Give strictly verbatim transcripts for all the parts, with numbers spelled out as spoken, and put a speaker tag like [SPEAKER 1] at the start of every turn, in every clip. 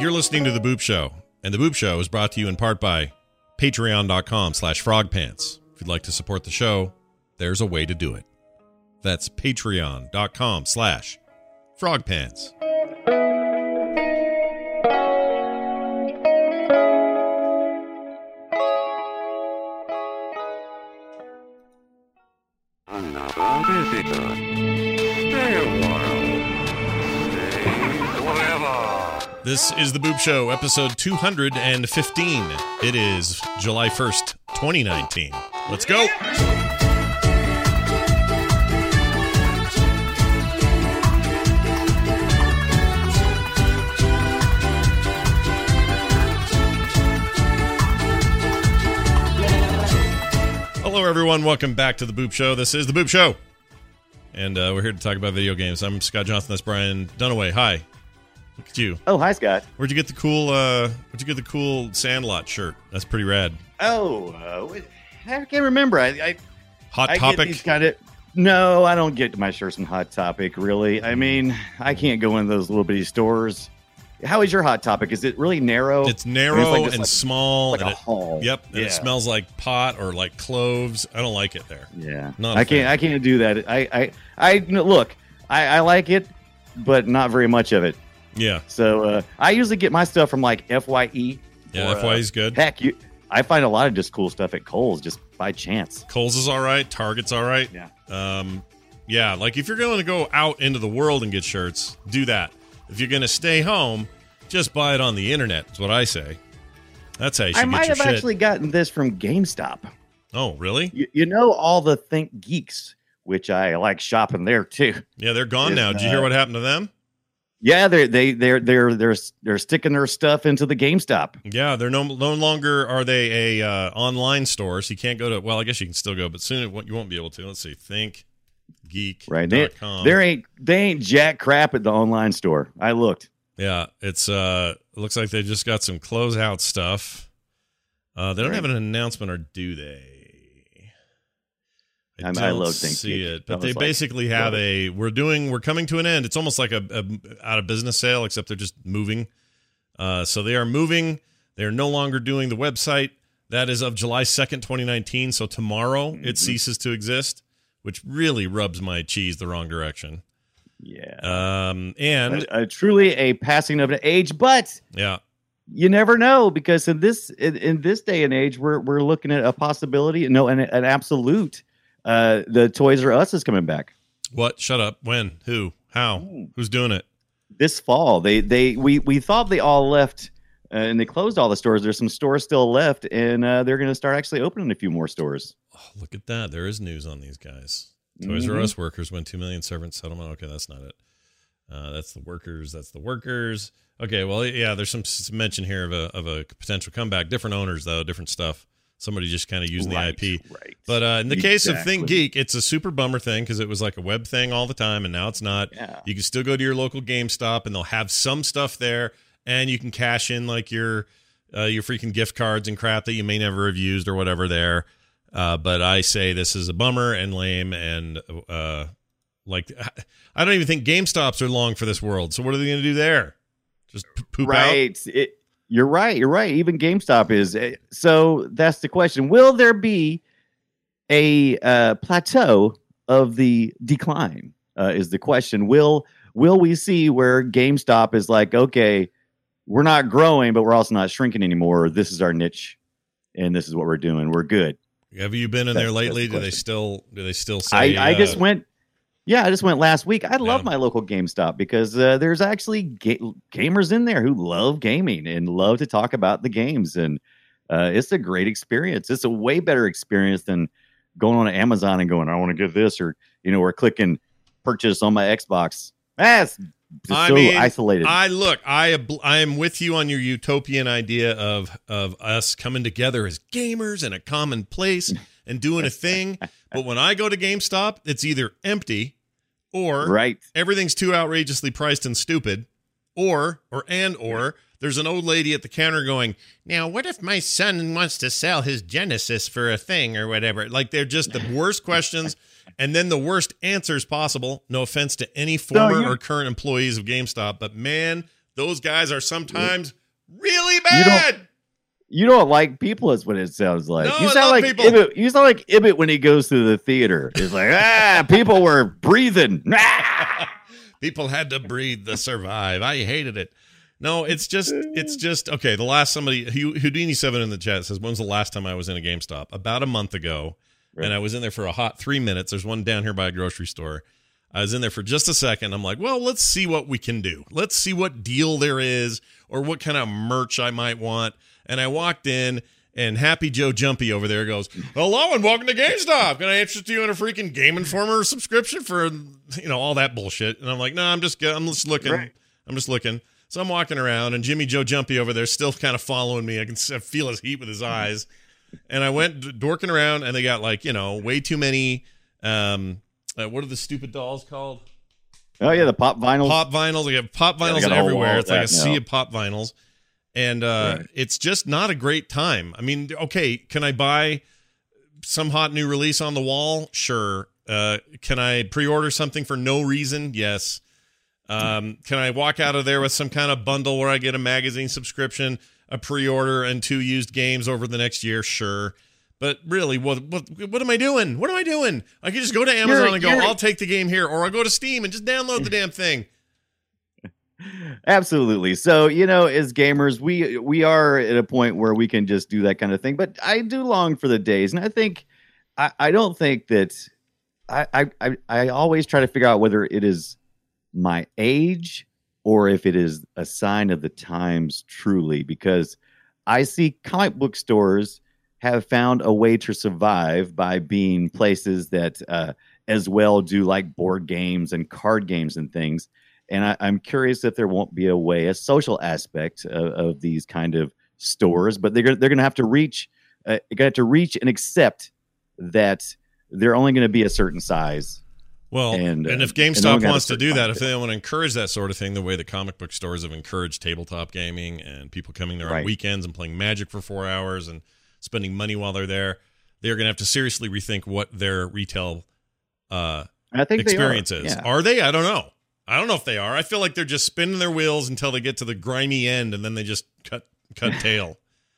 [SPEAKER 1] You're listening to The Boop Show, and The Boop Show is brought to you in part by patreon.com slash frogpants. If you'd like to support the show, there's a way to do it. That's patreon.com slash frogpants.
[SPEAKER 2] Another visitor. Stay a while. Stay forever.
[SPEAKER 1] This is The Boop Show, episode two hundred fifteen. It is July first, twenty nineteen. Let's go! Hello, everyone. Welcome back to The Boop Show. This is The Boop Show. And uh, we're here to talk about video games. I'm Scott Johnson. That's Brian Dunaway. Hi. Look at you.
[SPEAKER 3] Oh, hi, Scott.
[SPEAKER 1] Where'd you get the cool, uh, where'd you get the cool Sandlot shirt? That's pretty rad.
[SPEAKER 3] Oh, uh, wait, I can't remember. I, I
[SPEAKER 1] Hot
[SPEAKER 3] I
[SPEAKER 1] Topic?
[SPEAKER 3] Get these kind of, no, I don't get my shirts from Hot Topic, really. I mean, I can't go in those little bitty stores. How is your Hot Topic? Is it really narrow?
[SPEAKER 1] It's narrow
[SPEAKER 3] I mean, it's like this,
[SPEAKER 1] and
[SPEAKER 3] like,
[SPEAKER 1] small.
[SPEAKER 3] like
[SPEAKER 1] and
[SPEAKER 3] a
[SPEAKER 1] it,
[SPEAKER 3] hall.
[SPEAKER 1] Yep. And
[SPEAKER 3] Yeah.
[SPEAKER 1] it smells like pot or like cloves. I don't like it there.
[SPEAKER 3] Yeah.
[SPEAKER 1] Not a
[SPEAKER 3] I can't.
[SPEAKER 1] fan.
[SPEAKER 3] I can't do that. I. I. I you know, look. I, I like it, but not very much of it.
[SPEAKER 1] Yeah.
[SPEAKER 3] So uh, I usually get my stuff from like F Y E.
[SPEAKER 1] Yeah,
[SPEAKER 3] or,
[SPEAKER 1] F Y E's good.
[SPEAKER 3] Heck, you. I find a lot of just cool stuff at Kohl's just by chance.
[SPEAKER 1] Kohl's is all right. Target's all right.
[SPEAKER 3] Yeah.
[SPEAKER 1] Um, yeah, like if you're going to go out into the world and get shirts, do that. If you're going to stay home, just buy it on the internet. Is what I say. That's how you should
[SPEAKER 3] I
[SPEAKER 1] get
[SPEAKER 3] might
[SPEAKER 1] your
[SPEAKER 3] have
[SPEAKER 1] shit.
[SPEAKER 3] actually gotten this from GameStop.
[SPEAKER 1] Oh, really?
[SPEAKER 3] You, you know all the Think Geeks, which I like shopping there too.
[SPEAKER 1] Yeah, they're gone
[SPEAKER 3] Is,
[SPEAKER 1] now. Did you hear
[SPEAKER 3] uh,
[SPEAKER 1] what happened to them?
[SPEAKER 3] Yeah, they're they they're they're they're they're sticking their stuff into the GameStop.
[SPEAKER 1] Yeah, they're no no longer are they a uh, online store, so you can't go to. Well, I guess you can still go, but soon it, won't- you won't be able to. Let's see, think geek
[SPEAKER 3] Right, they,
[SPEAKER 1] dot com.
[SPEAKER 3] there ain't they ain't jack crap at the online store. I looked.
[SPEAKER 1] Yeah, it's uh, it looks like they just got some closeout stuff. Uh, they don't
[SPEAKER 3] Right.
[SPEAKER 1] have an announcement, or do they? I
[SPEAKER 3] I'm-
[SPEAKER 1] don't
[SPEAKER 3] I love Think
[SPEAKER 1] see
[SPEAKER 3] Geek.
[SPEAKER 1] it, but
[SPEAKER 3] That
[SPEAKER 1] they
[SPEAKER 3] was like-
[SPEAKER 1] basically have
[SPEAKER 3] love
[SPEAKER 1] a. We're doing. We're coming to an end. It's almost like a, a out of business sale, except they're just moving. Uh, so they are moving. They are no longer doing the website. That is of July second, twenty nineteen. So tomorrow
[SPEAKER 3] Mm-hmm.
[SPEAKER 1] it ceases to exist, which really rubs my cheese the wrong direction.
[SPEAKER 3] Yeah,
[SPEAKER 1] Um, and
[SPEAKER 3] uh, truly a passing of an age, but
[SPEAKER 1] yeah.
[SPEAKER 3] you never know because in this in, in this day and age, we're we're looking at a possibility. No, an, an absolute. Uh, the Toys R Us is coming back
[SPEAKER 1] What? Shut up. When? Who? How? Who's doing it?
[SPEAKER 3] this fall. They they we we thought they all left. Uh, and they closed all the stores. There's some stores still left, and uh, they're going to start actually opening a few more stores.
[SPEAKER 1] Oh, look at that. There is news on these guys. Toys R
[SPEAKER 3] Mhm.
[SPEAKER 1] Us workers win two million severance settlement. Okay, that's not it. Uh, that's the workers. That's the workers. Okay, well, yeah, there's some, some mention here of a of a potential comeback. Different owners, though, different stuff. Somebody just kind of using
[SPEAKER 3] Right,
[SPEAKER 1] the I P.
[SPEAKER 3] right.
[SPEAKER 1] But uh, in the case of
[SPEAKER 3] Exactly.
[SPEAKER 1] Think Geek, it's a super bummer thing because it was like a web thing all the time, and now it's not.
[SPEAKER 3] Yeah.
[SPEAKER 1] You can still go to your local GameStop, and they'll have some stuff there, and you can cash in like your uh, your freaking gift cards and crap that you may never have used or whatever there. Uh, but I say this is a bummer and lame, and uh, like I don't even think GameStops are long for this world. So what are they going to do there? Just p- poop out?
[SPEAKER 3] Right. It, you're right. You're right. Even GameStop is. eh, So that's the question. Will there be a uh, plateau of the decline? Uh, is the question. Will Will we see where GameStop is like, okay, we're not growing, but we're also not shrinking anymore. This is our niche, and this is what we're doing. We're good.
[SPEAKER 1] Have you been in
[SPEAKER 3] That's-
[SPEAKER 1] there lately?
[SPEAKER 3] that's the
[SPEAKER 1] Do they
[SPEAKER 3] question.
[SPEAKER 1] still do they still say?
[SPEAKER 3] I, I just
[SPEAKER 1] uh,
[SPEAKER 3] went. Yeah, I just went last week. I love
[SPEAKER 1] Yeah.
[SPEAKER 3] my local GameStop because uh, there's actually ga- gamers in there who love gaming and love to talk about the games, and uh, it's a great experience. It's a way better experience than going on Amazon and going, "I want to get this," or you know, or clicking purchase on my Xbox. That's
[SPEAKER 1] I
[SPEAKER 3] so
[SPEAKER 1] mean,
[SPEAKER 3] isolated.
[SPEAKER 1] I look, I ab- I am with you on your utopian idea of of us coming together as gamers in a common place and doing a thing. But when I go to GameStop, it's either empty or
[SPEAKER 3] right.
[SPEAKER 1] everything's too outrageously priced and stupid, or or and or there's an old lady at the counter going, "Now, what if my son wants to sell his Genesis for a thing or whatever?" Like they're just the worst questions. And then the worst answers possible. No offense to any former
[SPEAKER 3] you-
[SPEAKER 1] or current employees of GameStop, but man, those guys are sometimes really
[SPEAKER 3] You
[SPEAKER 1] bad.
[SPEAKER 3] don't, you don't like people is what it sounds like.
[SPEAKER 1] No,
[SPEAKER 3] you
[SPEAKER 1] I
[SPEAKER 3] sound
[SPEAKER 1] love
[SPEAKER 3] like
[SPEAKER 1] people.
[SPEAKER 3] Ibbot. You sound like Ibbot when he goes through the theater. It's like, ah, people were breathing. Ah!
[SPEAKER 1] People had to breathe to survive. I hated it. No, it's just, it's just, okay, the last somebody, Houdini seven in the chat says, when was the last time I was in a GameStop? About a month ago, right. And I was in there for a hot three minutes. There's one down here by a grocery store. I was in there for just a second. I'm like, well, let's see what we can do. Let's see what deal there is or what kind of merch I might want. And I walked in, and Happy Joe Jumpy over there goes, hello and welcome to GameStop. Can I interest you in a freaking Game Informer subscription for, you know, all that bullshit? And I'm like, no, I'm just, I'm just looking. Right. I'm just looking. So I'm walking around, and Jimmy Joe Jumpy over there still kind of following me. I can feel his heat with his eyes. And I went dorking around, and they got, like, you know, way too many, um, uh, what are the stupid dolls called?
[SPEAKER 3] Oh, yeah, the pop vinyls.
[SPEAKER 1] Pop vinyls. They have pop vinyls
[SPEAKER 3] yeah,
[SPEAKER 1] everywhere. It's like a
[SPEAKER 3] now.
[SPEAKER 1] sea of pop vinyls. And uh, right. It's just not a great time. I mean, okay, can I buy some hot new release on the wall? Sure. Uh, can I pre-order something for no reason? Yes. Um, can I walk out of there with some kind of bundle where I get a magazine subscription, a pre-order, and two used games over the next year? Sure. But really, what what what am I doing? What am I doing? I can just go to Amazon you're, and go, I'll take the game here. Or I'll go to Steam and just download the damn thing.
[SPEAKER 3] Absolutely. So, you know, as gamers, we we are at a point where we can just do that kind of thing. But I do long for the days. And I think, I, I don't think that, I, I, I always try to figure out whether it is my age or if it is a sign of the times truly, because I see comic book stores have found a way to survive by being places that uh, as well do like board games and card games and things. And I, I'm curious if there won't be a way, a social aspect of, of these kind of stores, but they're they're going to have to reach, uh, going to have to reach and accept that they're only going to be a certain size.
[SPEAKER 1] Well, and,
[SPEAKER 3] and
[SPEAKER 1] uh, if GameStop wants to do that, if they want to encourage that sort of thing, the way the comic book stores have encouraged tabletop gaming and people coming there right. on weekends and playing Magic for four hours and spending money while they're there, they're going to have to seriously rethink what their retail uh,
[SPEAKER 3] I think
[SPEAKER 1] experience
[SPEAKER 3] are.
[SPEAKER 1] is.
[SPEAKER 3] Yeah.
[SPEAKER 1] Are they? I don't know. I don't know if they are. I feel like they're just spinning their wheels until they get to the grimy end, and then they just cut cut tail.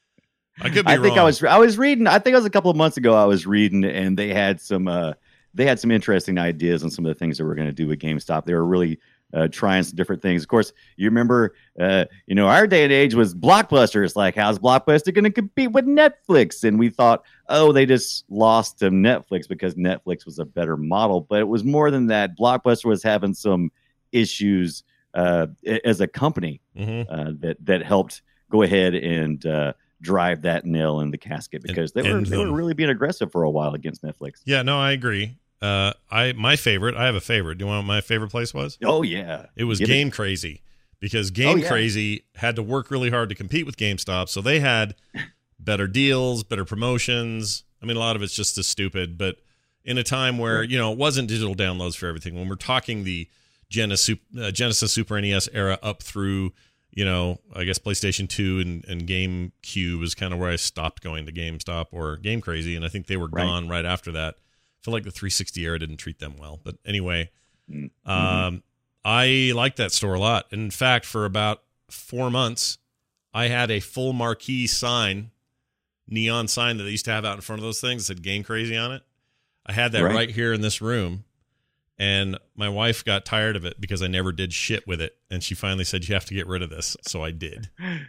[SPEAKER 1] I could be
[SPEAKER 3] I
[SPEAKER 1] wrong.
[SPEAKER 3] think I was I was reading. I think it was a couple of months ago. I was reading, and they had some uh, they had some interesting ideas on some of the things that we're going to do with GameStop. They were really uh, trying some different things. Of course, you remember, uh, you know, our day and age was Blockbuster. It's like, how's Blockbuster going to compete with Netflix? And we thought, oh, they just lost to Netflix because Netflix was a better model. But it was more than that. Blockbuster was having some issues uh, as a company
[SPEAKER 1] mm-hmm.
[SPEAKER 3] uh, that that helped go ahead and uh, drive that nail in the casket because
[SPEAKER 1] and,
[SPEAKER 3] they were
[SPEAKER 1] and,
[SPEAKER 3] they were really being aggressive for a while against Netflix.
[SPEAKER 1] Yeah, no, I agree. Uh, I my favorite. I have a favorite. Do you want what my favorite place was?
[SPEAKER 3] Oh yeah,
[SPEAKER 1] it was
[SPEAKER 3] Get
[SPEAKER 1] Game
[SPEAKER 3] it.
[SPEAKER 1] Crazy because Game
[SPEAKER 3] oh, yeah.
[SPEAKER 1] Crazy had to work really hard to compete with GameStop, so they had better deals, better promotions. I mean, a lot of it's just as stupid, but in a time where you know it wasn't digital downloads for everything. When we're talking the Genesis, uh, Genesis Super N E S era up through, you know, I guess PlayStation two and, and GameCube is kind of where I stopped going to GameStop or Game Crazy, and I think they were right. gone right after that. I feel like the three sixty era didn't treat them well. But anyway,
[SPEAKER 3] mm-hmm.
[SPEAKER 1] um, I liked that store a lot. In fact, for about four months, I had a full marquee sign, neon sign that they used to have out in front of those things that said Game Crazy on it. I had that right, right here in this room. And my wife got tired of it because I never did shit with it. And she finally said, you have to get rid of this. So I did.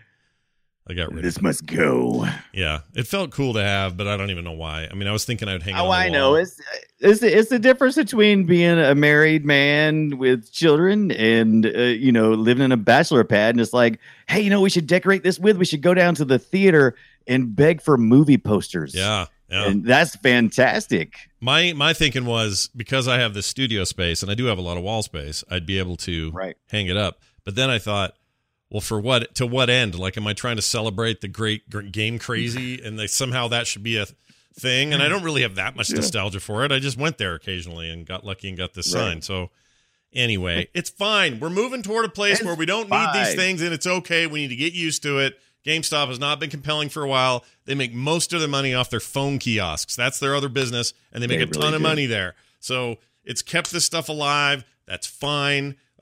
[SPEAKER 1] I got rid
[SPEAKER 3] this
[SPEAKER 1] of it. This
[SPEAKER 3] must go.
[SPEAKER 1] Yeah. It felt cool to have, but I don't even know why. I mean, I was thinking I would hang it
[SPEAKER 3] oh,
[SPEAKER 1] on the
[SPEAKER 3] I
[SPEAKER 1] wall.
[SPEAKER 3] know. It's, it's, it's the difference between being a married man with children and, uh, you know, living in a bachelor pad. And it's like, hey, you know, we should decorate this with. We should go down to the theater and beg for movie posters.
[SPEAKER 1] Yeah. Yeah.
[SPEAKER 3] And that's fantastic.
[SPEAKER 1] My my thinking was because I have this studio space and I do have a lot of wall space, I'd be able to
[SPEAKER 3] right.
[SPEAKER 1] hang it up. But then I thought, well, for what? To what end? Like, am I trying to celebrate the great, great Game Crazy, and they, somehow that should be a thing? And I don't really have that much yeah. nostalgia for it. I just went there occasionally and got lucky and got this right. sign. So anyway, it's fine. We're moving toward a place
[SPEAKER 3] it's
[SPEAKER 1] where we don't
[SPEAKER 3] fine.
[SPEAKER 1] need these things, and it's okay. We need to get used to it. GameStop has not been compelling for a while. They make most of their money off their phone kiosks. That's their other business, and they make
[SPEAKER 3] they
[SPEAKER 1] a ton
[SPEAKER 3] really
[SPEAKER 1] of
[SPEAKER 3] do.
[SPEAKER 1] money there. So it's kept this stuff alive. That's fine.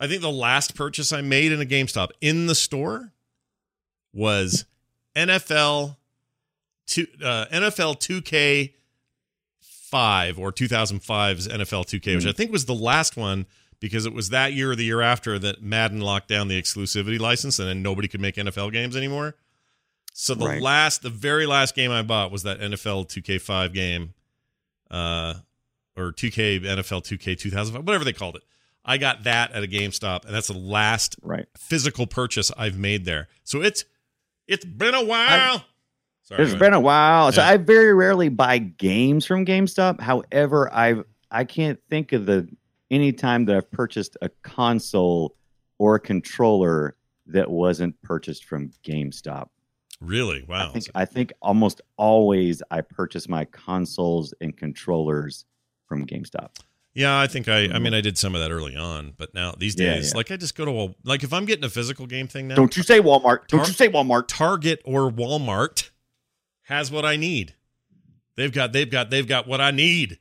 [SPEAKER 1] I think the last purchase I made in a GameStop in the store was N F L two, uh, N F L two K five or two thousand five's N F L two K, mm-hmm. which I think was the last one because it was that year or the year after that Madden locked down the exclusivity license and then nobody could make N F L games anymore. So the
[SPEAKER 3] right.
[SPEAKER 1] last, the very last game I bought was that N F L two K five game, uh, or two K N F L two K two thousand five, whatever they called it. I got that at a GameStop, and that's the last
[SPEAKER 3] right.
[SPEAKER 1] physical purchase I've made there. So it's it's been a while.
[SPEAKER 3] I,
[SPEAKER 1] Sorry,
[SPEAKER 3] it's been a while. Yeah. So I very rarely buy games from GameStop. However, I've I can't think of the any time that I've purchased a console or a controller that wasn't purchased from GameStop.
[SPEAKER 1] Really? Wow.
[SPEAKER 3] I think I think almost always I purchase my consoles and controllers from GameStop.
[SPEAKER 1] Yeah, I think I I mean I did some of that early on, but now these days, yeah, yeah. like I just go to a, like if I'm getting a physical game thing now.
[SPEAKER 3] Don't you say Walmart. Don't Tar- you say Walmart.
[SPEAKER 1] Target or Walmart has what I need. They've got they've got they've got what I need.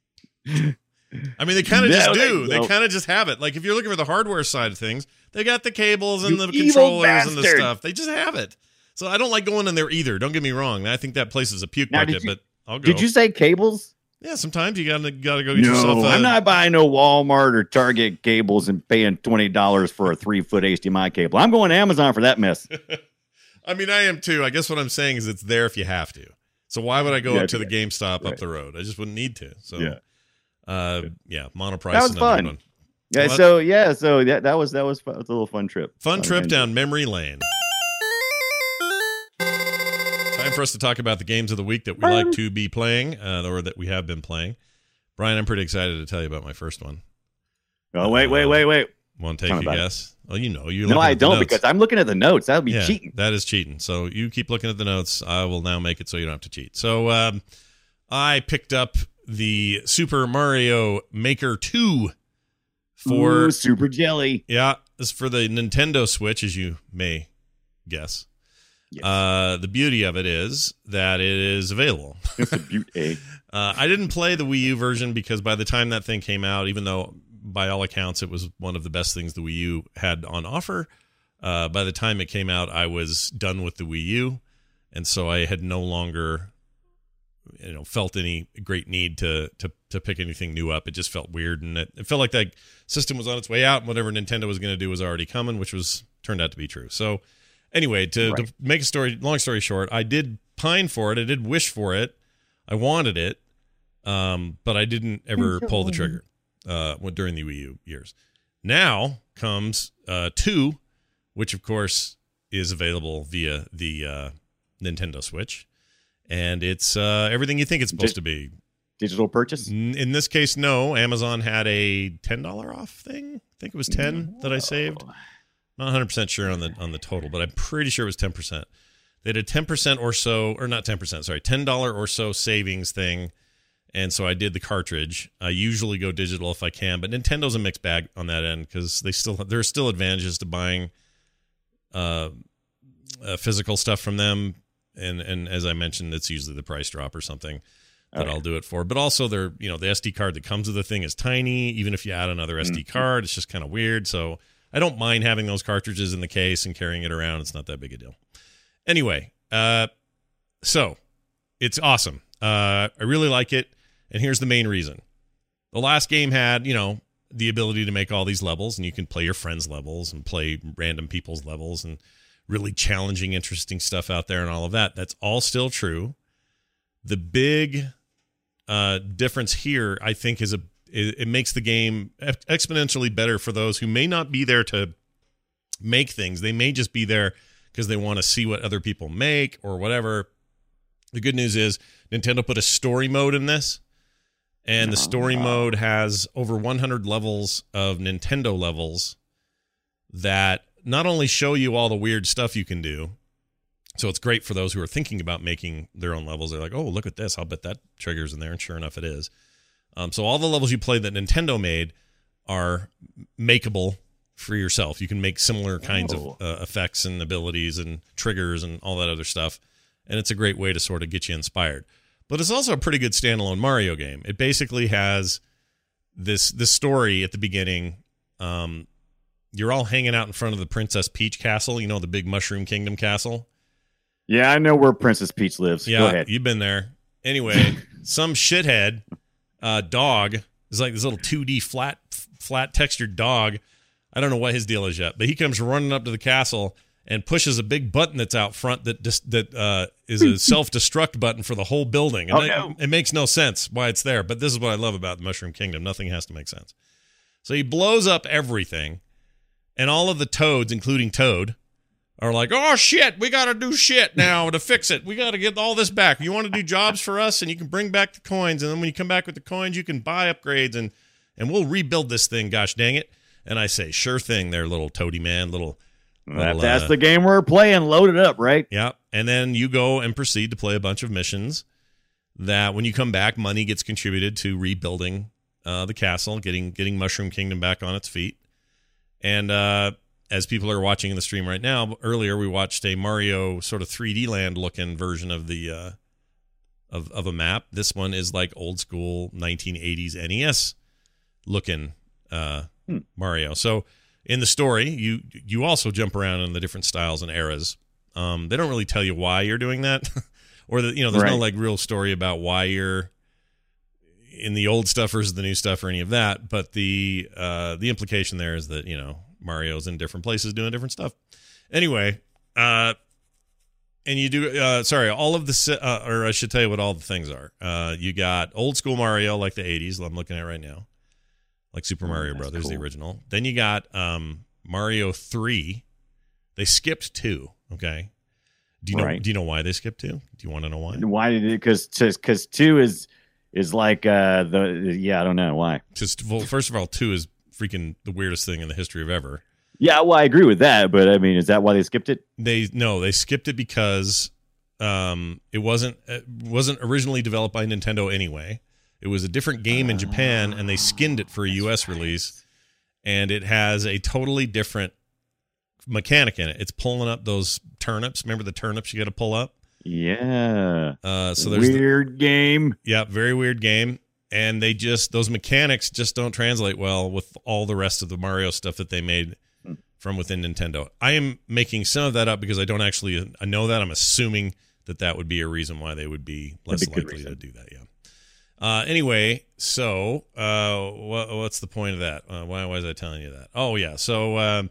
[SPEAKER 1] I mean, they kind of no, just do. They, they kind of just have it. Like if you're looking for the hardware side of things, they got the cables and you the controllers bastard. and the stuff. They just have it. So I don't like going in there either. Don't get me wrong. I think that place is a puke now, bucket, you, but I'll go.
[SPEAKER 3] Did you say cables?
[SPEAKER 1] Yeah, sometimes you gotta gotta go get
[SPEAKER 3] no,
[SPEAKER 1] yourself. A,
[SPEAKER 3] I'm not buying no Walmart or Target cables and paying twenty dollars for a three foot H D M I cable. I'm going to Amazon for that mess.
[SPEAKER 1] I mean, I am too. I guess what I'm saying is it's there if you have to. So why would I go
[SPEAKER 3] yeah,
[SPEAKER 1] up to
[SPEAKER 3] yeah.
[SPEAKER 1] the GameStop
[SPEAKER 3] right.
[SPEAKER 1] up the road? I just wouldn't need to. So
[SPEAKER 3] yeah,
[SPEAKER 1] uh, yeah, monoprice.
[SPEAKER 3] That was fun.
[SPEAKER 1] One.
[SPEAKER 3] Yeah.
[SPEAKER 1] Well,
[SPEAKER 3] so yeah. So that that was that was, fun. It was a little fun trip.
[SPEAKER 1] Fun
[SPEAKER 3] fun
[SPEAKER 1] trip
[SPEAKER 3] adventure.
[SPEAKER 1] down memory lane. Time for us to talk about the games of the week that we like to be playing, uh, or that we have been playing. Brian, I'm pretty excited to tell you about my first one.
[SPEAKER 3] Oh, wait, wait, wait, wait.
[SPEAKER 1] Want to take a guess? Well, you know. You
[SPEAKER 3] no, I don't, because I'm looking at the notes. That would be
[SPEAKER 1] yeah,
[SPEAKER 3] cheating.
[SPEAKER 1] That is cheating. So you keep looking at the notes. I will now make it so you don't have to cheat. So um, I picked up the Super Mario Maker two for
[SPEAKER 3] Ooh, Super Jelly.
[SPEAKER 1] Yeah, this is for the Nintendo Switch, as you may guess. Yes. Uh, the beauty of it is that it is available.
[SPEAKER 3] It's a beauty.
[SPEAKER 1] uh, I didn't play the Wii U version because by the time that thing came out, even though by all accounts it was one of the best things the Wii U had on offer, uh, by the time it came out, I was done with the Wii U, and so I had no longer, you know, felt any great need to to to pick anything new up. It just felt weird, and it, it felt like that system was on its way out, and whatever Nintendo was going to do was already coming, which was turned out to be true. So. Anyway, to, right. to make a story, long story short, I did pine for it. I did wish for it. I wanted it, um, but I didn't ever pull the trigger uh, during the Wii U years. Now comes uh, two, which of course is available via the uh, Nintendo Switch, and it's uh, everything you think it's supposed Di- to be.
[SPEAKER 3] Digital purchase?
[SPEAKER 1] In this case, no. Amazon had a ten dollars off thing. I think it was ten that I saved. Not one hundred percent sure on the on the total, but I'm pretty sure it was ten percent. They had a ten percent or so, or not ten percent, sorry, ten dollars or so savings thing, and so I did the cartridge. I usually go digital if I can, but Nintendo's a mixed bag on that end because they still there's still advantages to buying uh, uh, physical stuff from them, and and as I mentioned, it's usually the price drop or something that okay. I'll do it for. But also, they're you know the S D card that comes with the thing is tiny. Even if you add another mm-hmm. S D card, it's just kind of weird. So. I don't mind having those cartridges in the case and carrying it around. It's not that big a deal. Anyway, uh, so it's awesome. Uh, I really like it. And here's the main reason. The last game had, you know, the ability to make all these levels, and you can play your friends' levels and play random people's levels and really challenging, interesting stuff out there and all of that. That's all still true. The big uh, difference here, I think, is a it makes the game exponentially better for those who may not be there to make things. They may just be there because they want to see what other people make or whatever. The good news is Nintendo put a story mode in this, and the story oh, wow. mode has over one hundred levels of Nintendo levels that not only show you all the weird stuff you can do, so it's great for those who are thinking about making their own levels. They're like, oh, look at this. I'll bet that trigger's in there, and sure enough, it is. Um, so all the levels you play that Nintendo made are makeable for yourself. You can make similar kinds oh. of uh, effects and abilities and triggers and all that other stuff, and it's a great way to sort of get you inspired. But it's also a pretty good standalone Mario game. It basically has this this story at the beginning um, you're all hanging out in front of the Princess Peach castle. You know, the big Mushroom Kingdom castle.
[SPEAKER 3] Yeah, I know where Princess Peach lives. Go
[SPEAKER 1] Yeah,
[SPEAKER 3] ahead.
[SPEAKER 1] you've been there. Anyway, some shithead uh, dog is like this little two D flat flat textured dog. I don't know what his deal is yet, but he comes running up to the castle and pushes a big button that's out front that dis- that uh, is a self-destruct button for the whole building. And
[SPEAKER 3] Oh,
[SPEAKER 1] it,
[SPEAKER 3] no.
[SPEAKER 1] it makes no sense why it's there, but this is what I love about the Mushroom Kingdom. Nothing has to make sense. So he blows up everything, and all of the toads, including Toad, are like, oh, shit, we got to do shit now to fix it. We got to get all this back. You want to do jobs for us, and you can bring back the coins, and then when you come back with the coins, you can buy upgrades, and, and we'll rebuild this thing, gosh dang it. And I say, sure thing there, little toady man, little...
[SPEAKER 3] That-
[SPEAKER 1] little,
[SPEAKER 3] that's
[SPEAKER 1] uh,
[SPEAKER 3] the game we're playing. Load it up, right?
[SPEAKER 1] Yeah, and then you go and proceed to play a bunch of missions that when you come back, money gets contributed to rebuilding uh, the castle, getting getting Mushroom Kingdom back on its feet. And uh, as people are watching in the stream right now, earlier we watched a Mario sort of three D land looking version of the uh, of of a map. This one is like old school nineteen eighties N E S looking uh,
[SPEAKER 3] Hmm.
[SPEAKER 1] Mario. So in the story, you you also jump around in the different styles and eras. Um, they don't really tell you why you're doing that, or that you know, there's no
[SPEAKER 3] Right.
[SPEAKER 1] like real story about why you're in the old stuff versus the new stuff or any of that. But the uh, the implication there is that you know Mario's in different places doing different stuff. Anyway, uh, and you do uh, sorry, all of the si- uh, or I should tell you what all the things are. Uh, you got old school Mario like the eighties. I'm looking at right now. Like Super Mario
[SPEAKER 3] Oh, that's
[SPEAKER 1] Brothers, the
[SPEAKER 3] cool.
[SPEAKER 1] original. Then you got um, Mario three. They skipped two. Okay. Do you know?
[SPEAKER 3] Right.
[SPEAKER 1] Do you know why they skipped two? Do you want to know why?
[SPEAKER 3] Why did it? Because because two is is like uh the yeah I don't know why.
[SPEAKER 1] Just well, first of all, two is freaking the weirdest thing in the history of ever.
[SPEAKER 3] Yeah, well I agree with that, but I mean, is that why they skipped it?
[SPEAKER 1] They no, they skipped it because um, it wasn't it wasn't originally developed by Nintendo anyway. It was a different game in Japan, and they skinned it for a U S release, and it has a totally different mechanic in it. It's pulling up those turnips. Remember the turnips you got to pull up?
[SPEAKER 3] Yeah.
[SPEAKER 1] Uh, so there's the,
[SPEAKER 3] weird game.
[SPEAKER 1] yeah, very weird game, and they just those mechanics just don't translate well with all the rest of the Mario stuff that they made from within Nintendo. I am making some of that up because I don't actually I know that. I'm assuming that that would be a reason why they would be less
[SPEAKER 3] That'd be a good
[SPEAKER 1] likely to
[SPEAKER 3] reason.
[SPEAKER 1] do that. Yeah. Uh, anyway, so uh, what, what's the point of that? Uh, why was I telling you that? Oh yeah, so uh,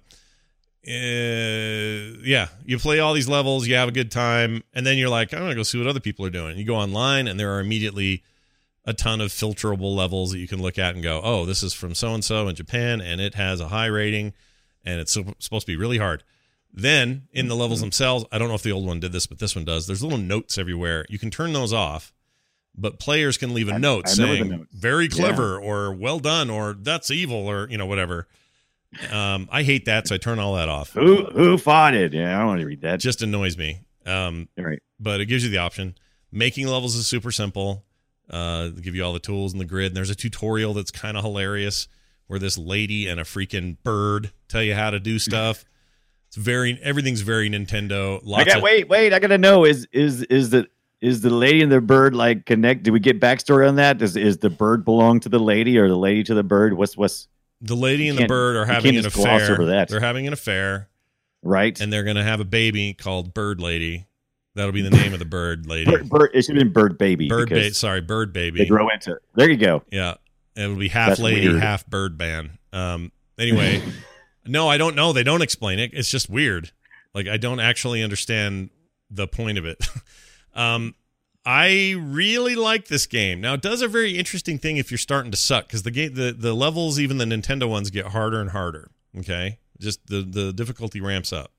[SPEAKER 1] uh, yeah, you play all these levels, you have a good time, and then you're like, I'm gonna go see what other people are doing. You go online, and there are immediately a ton of filterable levels that you can look at and go, oh, this is from so and so in Japan, and it has a high rating, and it's so- supposed to be really hard. Then in the levels themselves, I don't know if the old one did this, but this one does. There's little notes everywhere. You can turn those off. But players can leave a
[SPEAKER 3] I-
[SPEAKER 1] note
[SPEAKER 3] I remember the
[SPEAKER 1] saying
[SPEAKER 3] notes.
[SPEAKER 1] "very clever" or "well done" or "that's evil" or you know whatever. Um, I hate that, so I turn all that off. It
[SPEAKER 3] Who who fought it? Yeah, I don't want to read that.
[SPEAKER 1] just annoys me. Um,
[SPEAKER 3] All right.
[SPEAKER 1] but it gives you the option. Making levels is super simple. Uh, they give you all the tools and the grid. And there's a tutorial that's kind of hilarious where this lady and a freaking bird tell you how to do stuff. It's very everything's very Nintendo. Lots
[SPEAKER 3] I got
[SPEAKER 1] of,
[SPEAKER 3] wait wait. I gotta know is is is the is the lady and the bird like connect? Do we get backstory on that? Does is the bird belong to the lady or the lady to the bird? What's what's
[SPEAKER 1] the lady
[SPEAKER 3] you
[SPEAKER 1] and the
[SPEAKER 3] can't-
[SPEAKER 1] bird are
[SPEAKER 3] you
[SPEAKER 1] having
[SPEAKER 3] can't
[SPEAKER 1] an
[SPEAKER 3] just gloss
[SPEAKER 1] affair.
[SPEAKER 3] over that.
[SPEAKER 1] They're having an affair.
[SPEAKER 3] right?
[SPEAKER 1] And they're going to have a baby called Bird Lady. That'll be the name of the bird lady.
[SPEAKER 3] bird, bird, it should have been bird baby.
[SPEAKER 1] Bird
[SPEAKER 3] because
[SPEAKER 1] baby. Sorry, Bird
[SPEAKER 3] They
[SPEAKER 1] Baby.
[SPEAKER 3] grow into it. There you go.
[SPEAKER 1] Yeah. It'll be half
[SPEAKER 3] That's
[SPEAKER 1] lady,
[SPEAKER 3] weird.
[SPEAKER 1] half bird man. Um, anyway, no, I don't know. They don't explain it. It's just weird. Like, I don't actually understand the point of it. um, I really like this game. Now, it does a very interesting thing if you're starting to suck, because the game, the, the levels, even the Nintendo ones, get harder and harder. Okay? Just the, the difficulty ramps up.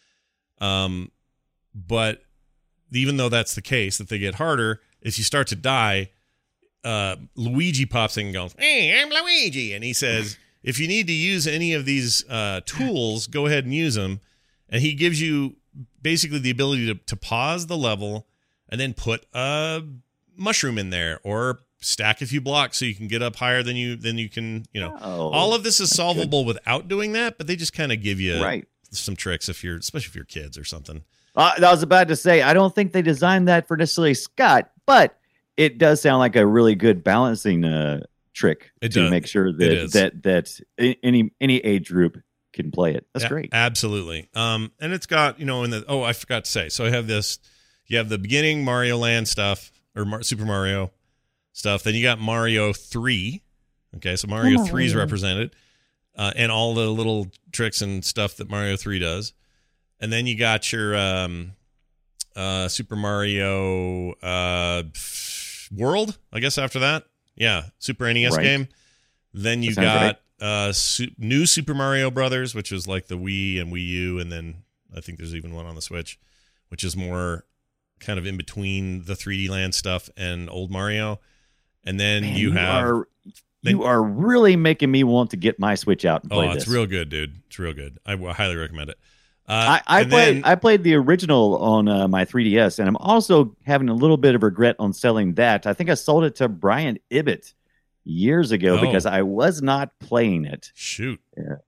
[SPEAKER 1] Um, but even though that's the case, that they get harder, if you start to die, uh, Luigi pops in and goes, "Hey, I'm Luigi," and he says, "If you need to use any of these uh, tools, go ahead and use them." And he gives you basically the ability to, to pause the level and then put a mushroom in there or stack a few blocks so you can get up higher than you than you can. You know,
[SPEAKER 3] Oh,
[SPEAKER 1] all of this is solvable without doing that, but they just kind of give you
[SPEAKER 3] right.
[SPEAKER 1] some tricks if you're, especially if you're kids or something.
[SPEAKER 3] Uh, I was about to say, I don't think they designed that for necessarily Scott, but it does sound like a really good balancing uh, trick
[SPEAKER 1] It
[SPEAKER 3] to
[SPEAKER 1] does.
[SPEAKER 3] make sure
[SPEAKER 1] It
[SPEAKER 3] that
[SPEAKER 1] is.
[SPEAKER 3] that that a- any any age group can play it. That's
[SPEAKER 1] Yeah,
[SPEAKER 3] great.
[SPEAKER 1] Absolutely. Um, and it's got, you know, in the, oh, I forgot to say. So I have this, you have the beginning Mario Land stuff, or Mar- Super Mario stuff. Then you got Mario three. Okay, so Mario
[SPEAKER 3] Oh,
[SPEAKER 1] three is
[SPEAKER 3] yeah.
[SPEAKER 1] represented, uh, and all the little tricks and stuff that Mario three does. And then you got your um, uh, Super Mario uh, World, I guess, after that. Yeah, Super N E S
[SPEAKER 3] Right.
[SPEAKER 1] game. Then you
[SPEAKER 3] That sounds
[SPEAKER 1] got uh, su- new Super Mario Brothers, which is like the Wii and Wii U, and then I think there's even one on the Switch, which is more kind of in between the three D Land stuff and old Mario. And then
[SPEAKER 3] Man,
[SPEAKER 1] you have
[SPEAKER 3] are,
[SPEAKER 1] then-
[SPEAKER 3] you are really making me want to get my Switch out and
[SPEAKER 1] oh,
[SPEAKER 3] play
[SPEAKER 1] it's
[SPEAKER 3] this.
[SPEAKER 1] real good, dude. It's real good. I w- highly recommend it. Uh,
[SPEAKER 3] I, I
[SPEAKER 1] and
[SPEAKER 3] played
[SPEAKER 1] then-
[SPEAKER 3] I played the original on uh, my three D S, and I'm also having a little bit of regret on selling that. I think I sold it to Brian Ibbett years ago
[SPEAKER 1] Oh.
[SPEAKER 3] because I was not playing it.
[SPEAKER 1] shoot.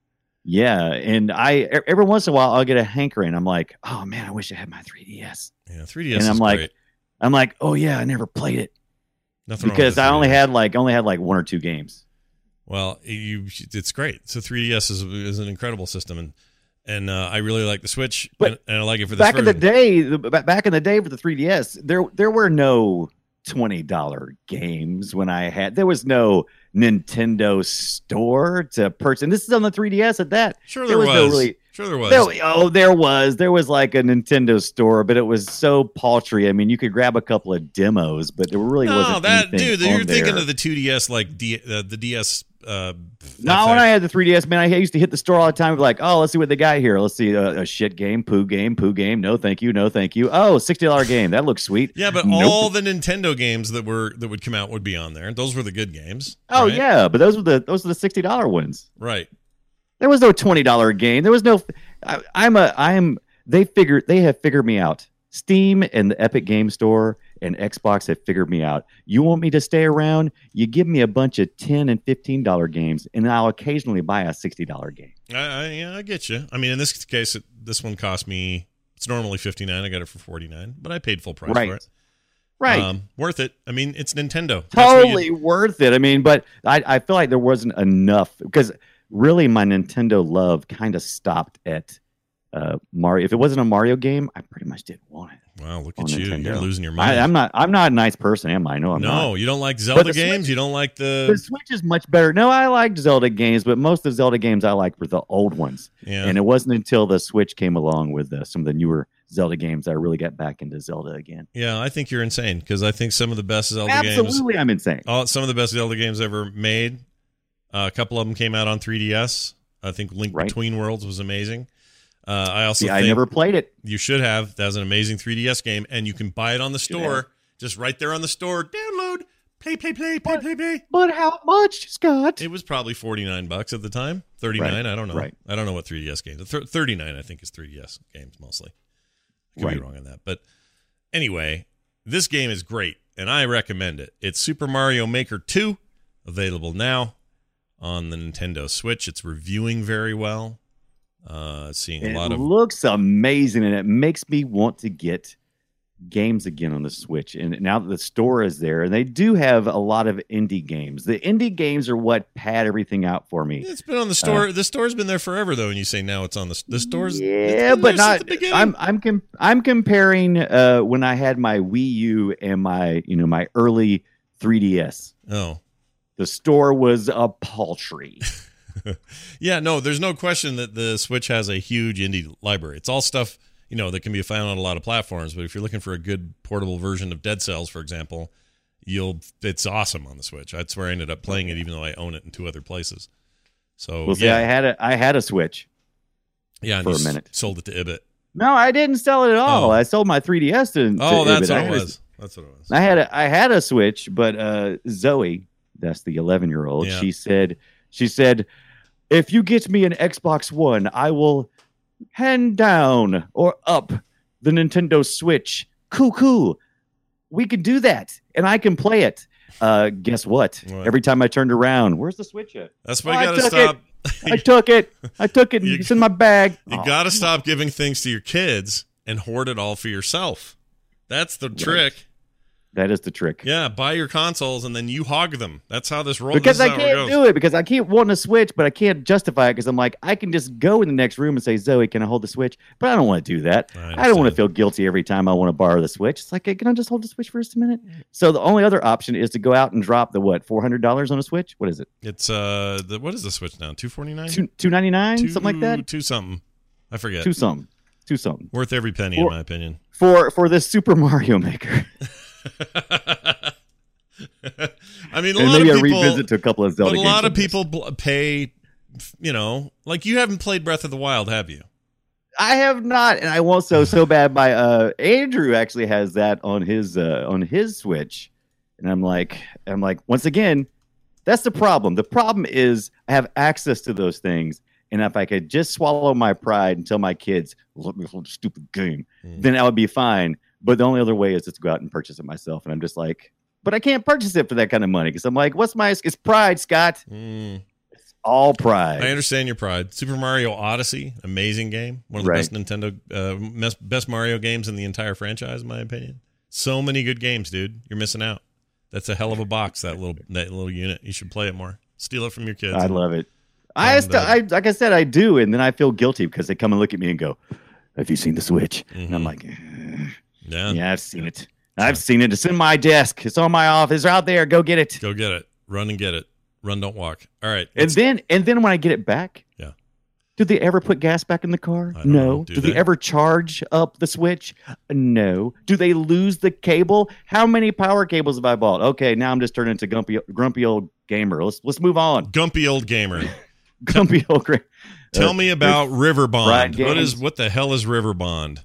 [SPEAKER 3] Yeah, and I e- every once in a while I'll get a hankering. I'm like, oh man, I wish I had my three D S.
[SPEAKER 1] Yeah, three D S
[SPEAKER 3] And I'm
[SPEAKER 1] is
[SPEAKER 3] like,
[SPEAKER 1] great.
[SPEAKER 3] I'm like, oh yeah, I never played it
[SPEAKER 1] Nothing wrong with
[SPEAKER 3] because
[SPEAKER 1] the
[SPEAKER 3] I only
[SPEAKER 1] three D S.
[SPEAKER 3] had like only had like one or two games.
[SPEAKER 1] Well, you, it's great. So three D S is, is an incredible system, and and uh, I really like the Switch,
[SPEAKER 3] But
[SPEAKER 1] and, and I like it for this
[SPEAKER 3] Back in the
[SPEAKER 1] version.
[SPEAKER 3] day, the, ba- back in the day for the three D S, there there were no twenty dollar games when I had. There was no Nintendo store to purchase. And this is on the three D S at that.
[SPEAKER 1] Sure,
[SPEAKER 3] there
[SPEAKER 1] there
[SPEAKER 3] was
[SPEAKER 1] was.
[SPEAKER 3] no really-
[SPEAKER 1] Sure, there was.
[SPEAKER 3] There, oh, there was. There was like a Nintendo store, but it was so paltry. I mean, you could grab a couple of demos, but there really
[SPEAKER 1] no,
[SPEAKER 3] wasn't
[SPEAKER 1] that
[SPEAKER 3] anything
[SPEAKER 1] dude,
[SPEAKER 3] on
[SPEAKER 1] you're thinking
[SPEAKER 3] there.
[SPEAKER 1] of the two D S, like D, uh, the D S. Uh,
[SPEAKER 3] No, when I had the three D S, man, I used to hit the store all the time. Like, oh, let's see what they got here. Let's see uh, a shit game, poo game, poo game. No, thank you, no, thank you. Oh, sixty dollar game. That looks sweet.
[SPEAKER 1] yeah, but
[SPEAKER 3] Nope.
[SPEAKER 1] all the Nintendo games that were that would come out would be on there. Those were the good games.
[SPEAKER 3] Oh
[SPEAKER 1] right?
[SPEAKER 3] yeah, but those were the those were the sixty dollar ones.
[SPEAKER 1] right.
[SPEAKER 3] There was no twenty dollar game. There was no. I, I'm a. I'm. They figured. They have figured me out. Steam and the Epic Game Store and Xbox have figured me out. You want me to stay around? You give me a bunch of ten and fifteen dollar games, and I'll occasionally buy a sixty dollar game.
[SPEAKER 1] I, I yeah, I get you. I mean, in this case, it, this one cost me. It's normally fifty nine. I got it for forty nine, but I paid full price
[SPEAKER 3] Right.
[SPEAKER 1] for it.
[SPEAKER 3] Right.
[SPEAKER 1] Um, worth it. I mean, it's Nintendo. That's what you-
[SPEAKER 3] Totally worth it. I mean, but I, I feel like there wasn't enough because really my Nintendo love kind of stopped at uh, Mario. If it wasn't a Mario game, I pretty much didn't want it.
[SPEAKER 1] Wow, look
[SPEAKER 3] on
[SPEAKER 1] at you.
[SPEAKER 3] Nintendo.
[SPEAKER 1] You're losing your mind.
[SPEAKER 3] I, I'm not. I'm not a nice person, am I? No, I'm not.
[SPEAKER 1] no, you don't like Zelda
[SPEAKER 3] the
[SPEAKER 1] games.
[SPEAKER 3] Switch-
[SPEAKER 1] You don't like
[SPEAKER 3] The
[SPEAKER 1] the.
[SPEAKER 3] Switch is much better. No, I liked Zelda games, but most of the Zelda games I liked were the old ones.
[SPEAKER 1] Yeah.
[SPEAKER 3] And it wasn't until the Switch came along with uh, some of the newer Zelda games that I really got back into Zelda again.
[SPEAKER 1] Yeah, I think you're insane because I think some of the best Zelda games.
[SPEAKER 3] Absolutely, I'm insane.
[SPEAKER 1] Oh, some of the best Zelda games ever made. Uh, a couple of them came out on three D S. I think Link
[SPEAKER 3] Right.
[SPEAKER 1] Between Worlds was amazing. Uh, I also
[SPEAKER 3] See,
[SPEAKER 1] think
[SPEAKER 3] I never played it.
[SPEAKER 1] you should have. That was an amazing three D S game, and you can buy it on the store, just right there on the store. Download, play, play, play, play, play, play.
[SPEAKER 3] But how much, Scott?
[SPEAKER 1] It was probably forty-nine bucks at the time. thirty-nine,
[SPEAKER 3] Right,
[SPEAKER 1] I don't know.
[SPEAKER 3] right.
[SPEAKER 1] I don't know what three D S games. Th- thirty-nine, I think, is three D S games mostly. I could be
[SPEAKER 3] Right.
[SPEAKER 1] wrong on that. But anyway, this game is great, and I recommend it. It's Super Mario Maker two, available now on the Nintendo Switch. It's reviewing very well. Uh, seeing a
[SPEAKER 3] It
[SPEAKER 1] lot of
[SPEAKER 3] looks amazing, and it makes me want to get games again on the Switch. And now that the store is there, and they do have a lot of indie games. The indie games are what pad everything out for me.
[SPEAKER 1] It's been on the store. the store's been there forever, though. And you say now it's on the the store's.
[SPEAKER 3] Yeah,
[SPEAKER 1] it's been
[SPEAKER 3] but
[SPEAKER 1] there
[SPEAKER 3] not.
[SPEAKER 1] since the beginning.
[SPEAKER 3] I'm I'm com- I'm comparing uh, when I had my Wii U and my you know my early three D S.
[SPEAKER 1] Oh,
[SPEAKER 3] The store was a paltry.
[SPEAKER 1] yeah. No, there's no question that the Switch has a huge indie library. It's all stuff you know that can be found on a lot of platforms. But if you're looking for a good portable version of Dead Cells, for example, you'll it's awesome on the Switch. That's where I ended up playing it, even though I own it in two other places. So
[SPEAKER 3] Well, see,
[SPEAKER 1] yeah,
[SPEAKER 3] I had a I had a Switch.
[SPEAKER 1] yeah, and
[SPEAKER 3] for
[SPEAKER 1] you
[SPEAKER 3] a
[SPEAKER 1] s-
[SPEAKER 3] minute.
[SPEAKER 1] sold it to Ibit.
[SPEAKER 3] No, I didn't sell it at all.
[SPEAKER 1] Oh.
[SPEAKER 3] I sold my three D S to. to
[SPEAKER 1] Oh, that's
[SPEAKER 3] Ibit.
[SPEAKER 1] what
[SPEAKER 3] I
[SPEAKER 1] it
[SPEAKER 3] had a-
[SPEAKER 1] was. That's what it was.
[SPEAKER 3] I had a I had a Switch, but uh, Zoe, that's the eleven year old,
[SPEAKER 1] Yeah.
[SPEAKER 3] she said she said, if you get me an Xbox One, I will hand down or up the Nintendo Switch. Cool, cool. We can do that, and I can play it. Uh, guess what?
[SPEAKER 1] What?
[SPEAKER 3] Every time I turned around, where's the Switch at?
[SPEAKER 1] That's why
[SPEAKER 3] Oh, I
[SPEAKER 1] you got to
[SPEAKER 3] took
[SPEAKER 1] stop.
[SPEAKER 3] I took it. I took it. And
[SPEAKER 1] You-
[SPEAKER 3] it's in my bag.
[SPEAKER 1] You
[SPEAKER 3] Oh,
[SPEAKER 1] got to stop giving things to your kids and hoard it all for yourself. That's the trick.
[SPEAKER 3] That is the trick.
[SPEAKER 1] Yeah, buy your consoles and then you hog them. That's how this rolls.
[SPEAKER 3] Because I
[SPEAKER 1] how it
[SPEAKER 3] can't
[SPEAKER 1] goes.
[SPEAKER 3] do it because I keep wanting to switch, but I can't justify it because I'm like, I can just go in the next room and say, Zoe, can I hold the Switch? But I don't want to do that.
[SPEAKER 1] I
[SPEAKER 3] I, don't want
[SPEAKER 1] understand.
[SPEAKER 3] to feel guilty every time I want to borrow the Switch. It's like, hey, can I just hold the Switch for just a minute? So the only other option is to go out and drop the what, four hundred dollars on a Switch? What is it?
[SPEAKER 1] It's uh, the, what is the Switch now? two forty-nine?
[SPEAKER 3] Two two ninety nine, something like that.
[SPEAKER 1] Two something. I forget.
[SPEAKER 3] Two something, two something
[SPEAKER 1] Worth every penny,
[SPEAKER 3] Or-
[SPEAKER 1] in my opinion.
[SPEAKER 3] for for this Super Mario Maker.
[SPEAKER 1] I mean, a
[SPEAKER 3] And
[SPEAKER 1] lot
[SPEAKER 3] maybe
[SPEAKER 1] of
[SPEAKER 3] a
[SPEAKER 1] people,
[SPEAKER 3] revisit to a couple of Zelda
[SPEAKER 1] but a
[SPEAKER 3] games
[SPEAKER 1] lot
[SPEAKER 3] on
[SPEAKER 1] of
[SPEAKER 3] this.
[SPEAKER 1] people bl- pay. You know, like you haven't played Breath of the Wild, have you?
[SPEAKER 3] I have not, and I want so so bad. My uh, Andrew actually has that on his uh, on his Switch, and I'm like, I'm like, once again, that's the problem. The problem is I have access to those things, and if I could just swallow my pride and tell my kids, "Let me hold the stupid game,"
[SPEAKER 1] Mm.
[SPEAKER 3] then I would be fine. But the only other way is just to go out and purchase it myself, and I'm just like, but I can't purchase it for that kind of money because I'm like, what's my? It's pride, Scott.
[SPEAKER 1] Mm.
[SPEAKER 3] All pride.
[SPEAKER 1] I understand your pride. Super Mario Odyssey, amazing game. One of the
[SPEAKER 3] Right.
[SPEAKER 1] best Nintendo, uh, mes- best Mario games in the entire franchise, in my opinion. So many good games, dude. You're missing out. That's a hell of a box. That little that little unit. You should play it more. Steal it from your kids.
[SPEAKER 3] I love it. I,
[SPEAKER 1] And,
[SPEAKER 3] st-
[SPEAKER 1] uh,
[SPEAKER 3] I like I said, I do, and then I feel guilty because they come and look at me and go, "Have you seen the Switch?" And I'm
[SPEAKER 1] Mhm.
[SPEAKER 3] like, eh,
[SPEAKER 1] Yeah.
[SPEAKER 3] "Yeah, I've seen it. I've seen it. It's in my desk. It's on my office. It's out there. Go get it."
[SPEAKER 1] Go get it. Run and get it. Run, don't walk. All right.
[SPEAKER 3] And
[SPEAKER 1] let's-
[SPEAKER 3] then, and then when I get it back,
[SPEAKER 1] Yeah.
[SPEAKER 3] do they ever put gas back in the car?
[SPEAKER 1] I don't
[SPEAKER 3] No.
[SPEAKER 1] know. Do
[SPEAKER 3] Do, they?
[SPEAKER 1] they?
[SPEAKER 3] ever charge up the Switch? No. Do they lose the cable? How many power cables have I bought? Okay, now I'm just turning into grumpy, grumpy old gamer. Let's let's move on.
[SPEAKER 1] Gumpy old gamer.
[SPEAKER 3] Grumpy old. Gra-
[SPEAKER 1] Tell
[SPEAKER 3] Uh,
[SPEAKER 1] me about River Bond.
[SPEAKER 3] Fried
[SPEAKER 1] What is
[SPEAKER 3] games.
[SPEAKER 1] what the hell is River Bond?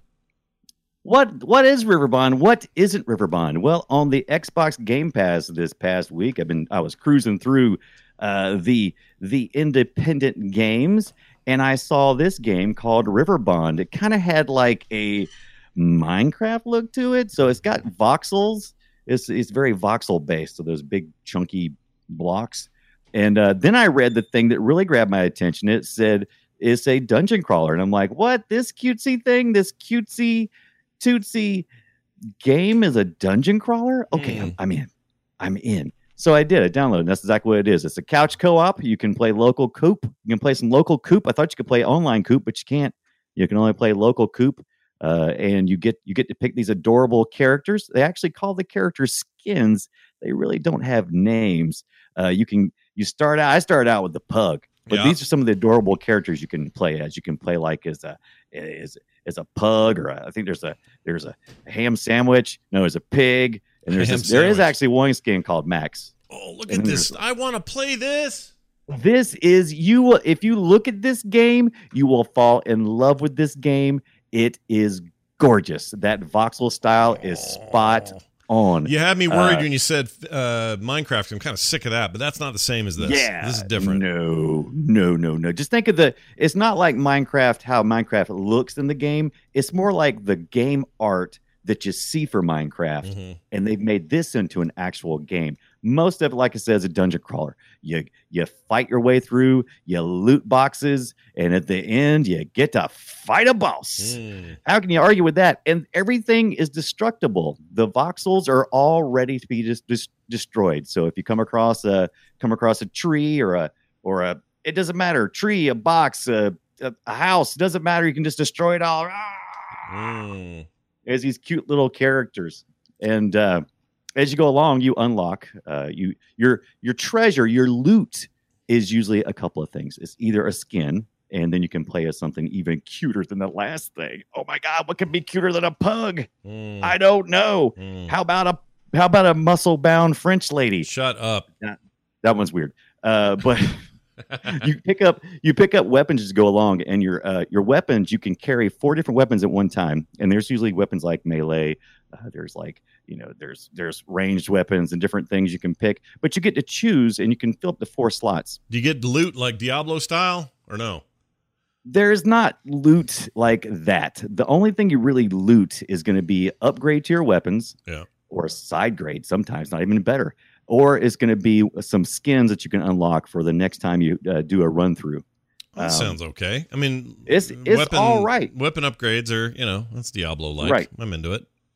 [SPEAKER 3] What what is Riverbond? What isn't Riverbond? Well, on the Xbox Game Pass this past week, I've been I was cruising through uh, the the independent games, and I saw this game called Riverbond. It kind of had like a Minecraft look to it, so it's got voxels. It's it's very voxel based, so those big chunky blocks. And uh, then I read the thing that really grabbed my attention. It said it's a dungeon crawler, and I'm like, what? This cutesy thing? This cutesy Tootsie game is a dungeon crawler? Okay,
[SPEAKER 1] Mm.
[SPEAKER 3] I'm, I'm in. I'm in. So I did. I downloaded. And that's exactly what it is. It's a couch co-op. You can play local coop. You can play some local coop. I thought you could play online coop, but you can't. You can only play local coop. Uh, and you get you get to pick these adorable characters. They actually call the characters skins. They really don't have names. Uh, you can you start out. I started out with the pug, but
[SPEAKER 1] Yeah.
[SPEAKER 3] these are some of the adorable characters you can play as. You can play like as a as as a pug, or a, I think there's a there's a ham sandwich. No, there's a pig, and there's
[SPEAKER 1] Ham
[SPEAKER 3] this, there is
[SPEAKER 1] sandwich.
[SPEAKER 3] actually one skin called Max.
[SPEAKER 1] Oh, look
[SPEAKER 3] And
[SPEAKER 1] at
[SPEAKER 3] then
[SPEAKER 1] this. I want to play this.
[SPEAKER 3] This is you. will- If you look at this game, you will fall in love with this game. It is gorgeous. That voxel style is spot on.
[SPEAKER 1] You had me worried
[SPEAKER 3] Uh,
[SPEAKER 1] when you said uh, Minecraft. I'm kind of sick of that, but that's not the same as this.
[SPEAKER 3] Yeah,
[SPEAKER 1] This is different.
[SPEAKER 3] No, no, no, no. Just think of the. It's not like Minecraft. How Minecraft looks in the game. It's more like the game art that you see for Minecraft,
[SPEAKER 1] Mhm.
[SPEAKER 3] and they've made this into an actual game. Most of it, like I said, is a dungeon crawler. You you fight your way through. You loot boxes, and at the end, you get to fight a boss.
[SPEAKER 1] Mm.
[SPEAKER 3] How can you argue with that? And everything is destructible. The voxels are all ready to be just, just destroyed. So if you come across a come across a tree or a or a it doesn't matter tree, a box, a, a, a house, doesn't matter. You can just destroy it all. Ah!
[SPEAKER 1] Mm.
[SPEAKER 3] There's these cute little characters, and uh, as you go along, you unlock uh, you your your treasure, your loot is usually a couple of things. It's either a skin, and then you can play as something even cuter than the last thing. Oh my God, what could be cuter than a pug?
[SPEAKER 1] Mm.
[SPEAKER 3] I don't know.
[SPEAKER 1] Mm.
[SPEAKER 3] How about a how about a muscle bound French lady?
[SPEAKER 1] Shut up.
[SPEAKER 3] That one's weird. Uh, but you pick up you pick up weapons as you go along, and your uh, your weapons you can carry four different weapons at one time, and there's usually weapons like melee. Uh, there's like you know there's there's ranged weapons and different things you can pick, but you get to choose, and you can fill up to four slots.
[SPEAKER 1] Do you get loot like Diablo style or no?
[SPEAKER 3] There's not loot like that. The only thing you really loot is going to be upgrade to your weapons,
[SPEAKER 1] Yeah.
[SPEAKER 3] or a side grade. Sometimes not even better. Or it's going to be some skins that you can unlock for the next time you uh, do a run through.
[SPEAKER 1] That
[SPEAKER 3] Um,
[SPEAKER 1] sounds okay. I mean,
[SPEAKER 3] it's- it's all right.
[SPEAKER 1] Weapon upgrades are, you know, that's Diablo like.
[SPEAKER 3] Right.
[SPEAKER 1] I'm into it.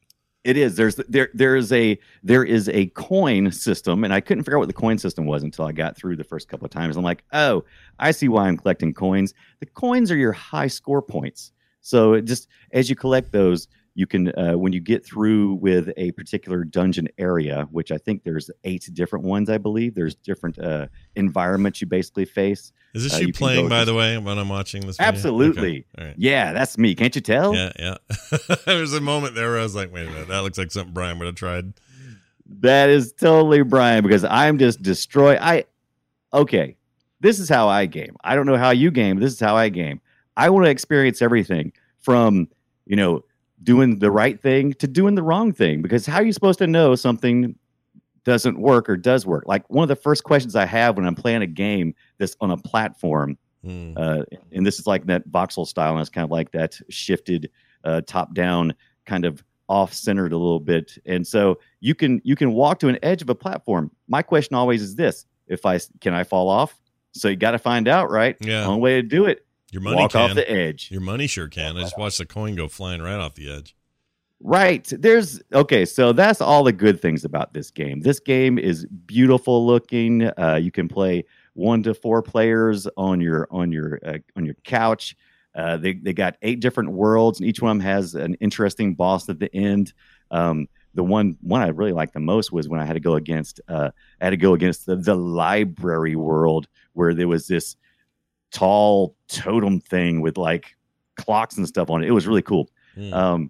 [SPEAKER 3] It is. There's there there is a there is a coin system, and I couldn't figure out what the coin system was until I got through the first couple of times. I'm like, oh, I see why I'm collecting coins. The coins are your high score points. So it just as you collect those, you can uh, when you get through with a particular dungeon area, which I think there's eight different ones. I believe there's different uh, environments you basically face.
[SPEAKER 1] Is this
[SPEAKER 3] Uh,
[SPEAKER 1] you,
[SPEAKER 3] you can
[SPEAKER 1] playing,
[SPEAKER 3] go
[SPEAKER 1] by
[SPEAKER 3] just-
[SPEAKER 1] the way, when I'm watching this? Video?
[SPEAKER 3] Absolutely.
[SPEAKER 1] Okay. All right.
[SPEAKER 3] Yeah, that's me. Can't you tell?
[SPEAKER 1] Yeah, yeah. There was a moment there where I was like, wait a minute, that looks like something Brian would have tried.
[SPEAKER 3] That is totally Brian because I'm just destroy. I okay. This is how I game. I don't know how you game. This is how I game. I want to experience everything from you know doing the right thing to doing the wrong thing. Because how are you supposed to know something doesn't work or does work? Like one of the first questions I have when I'm playing a game that's on a platform,
[SPEAKER 1] Hmm.
[SPEAKER 3] uh, and this is like that voxel style, and it's kind of like that shifted uh, top down kind of off centered a little bit. And so you can you can walk to an edge of a platform. My question always is this: if I can I fall off? So you got to find out, right?
[SPEAKER 1] Yeah.
[SPEAKER 3] Only way to do it:
[SPEAKER 1] Your money
[SPEAKER 3] walk
[SPEAKER 1] can.
[SPEAKER 3] off the edge.
[SPEAKER 1] Your money sure can. I just watched the coin go flying right off the edge.
[SPEAKER 3] Right. There's okay. So that's all the good things about this game. This game is beautiful looking. Uh, you can play one to four players on your on your uh, on your couch. Uh, they they got eight different worlds, and each one of them has an interesting boss at the end. Um, the one one I really liked the most was when I had to go against uh, I had to go against the, the library world, where there was this tall totem thing with like clocks and stuff on it. It was really cool.
[SPEAKER 1] Hmm.
[SPEAKER 3] Um,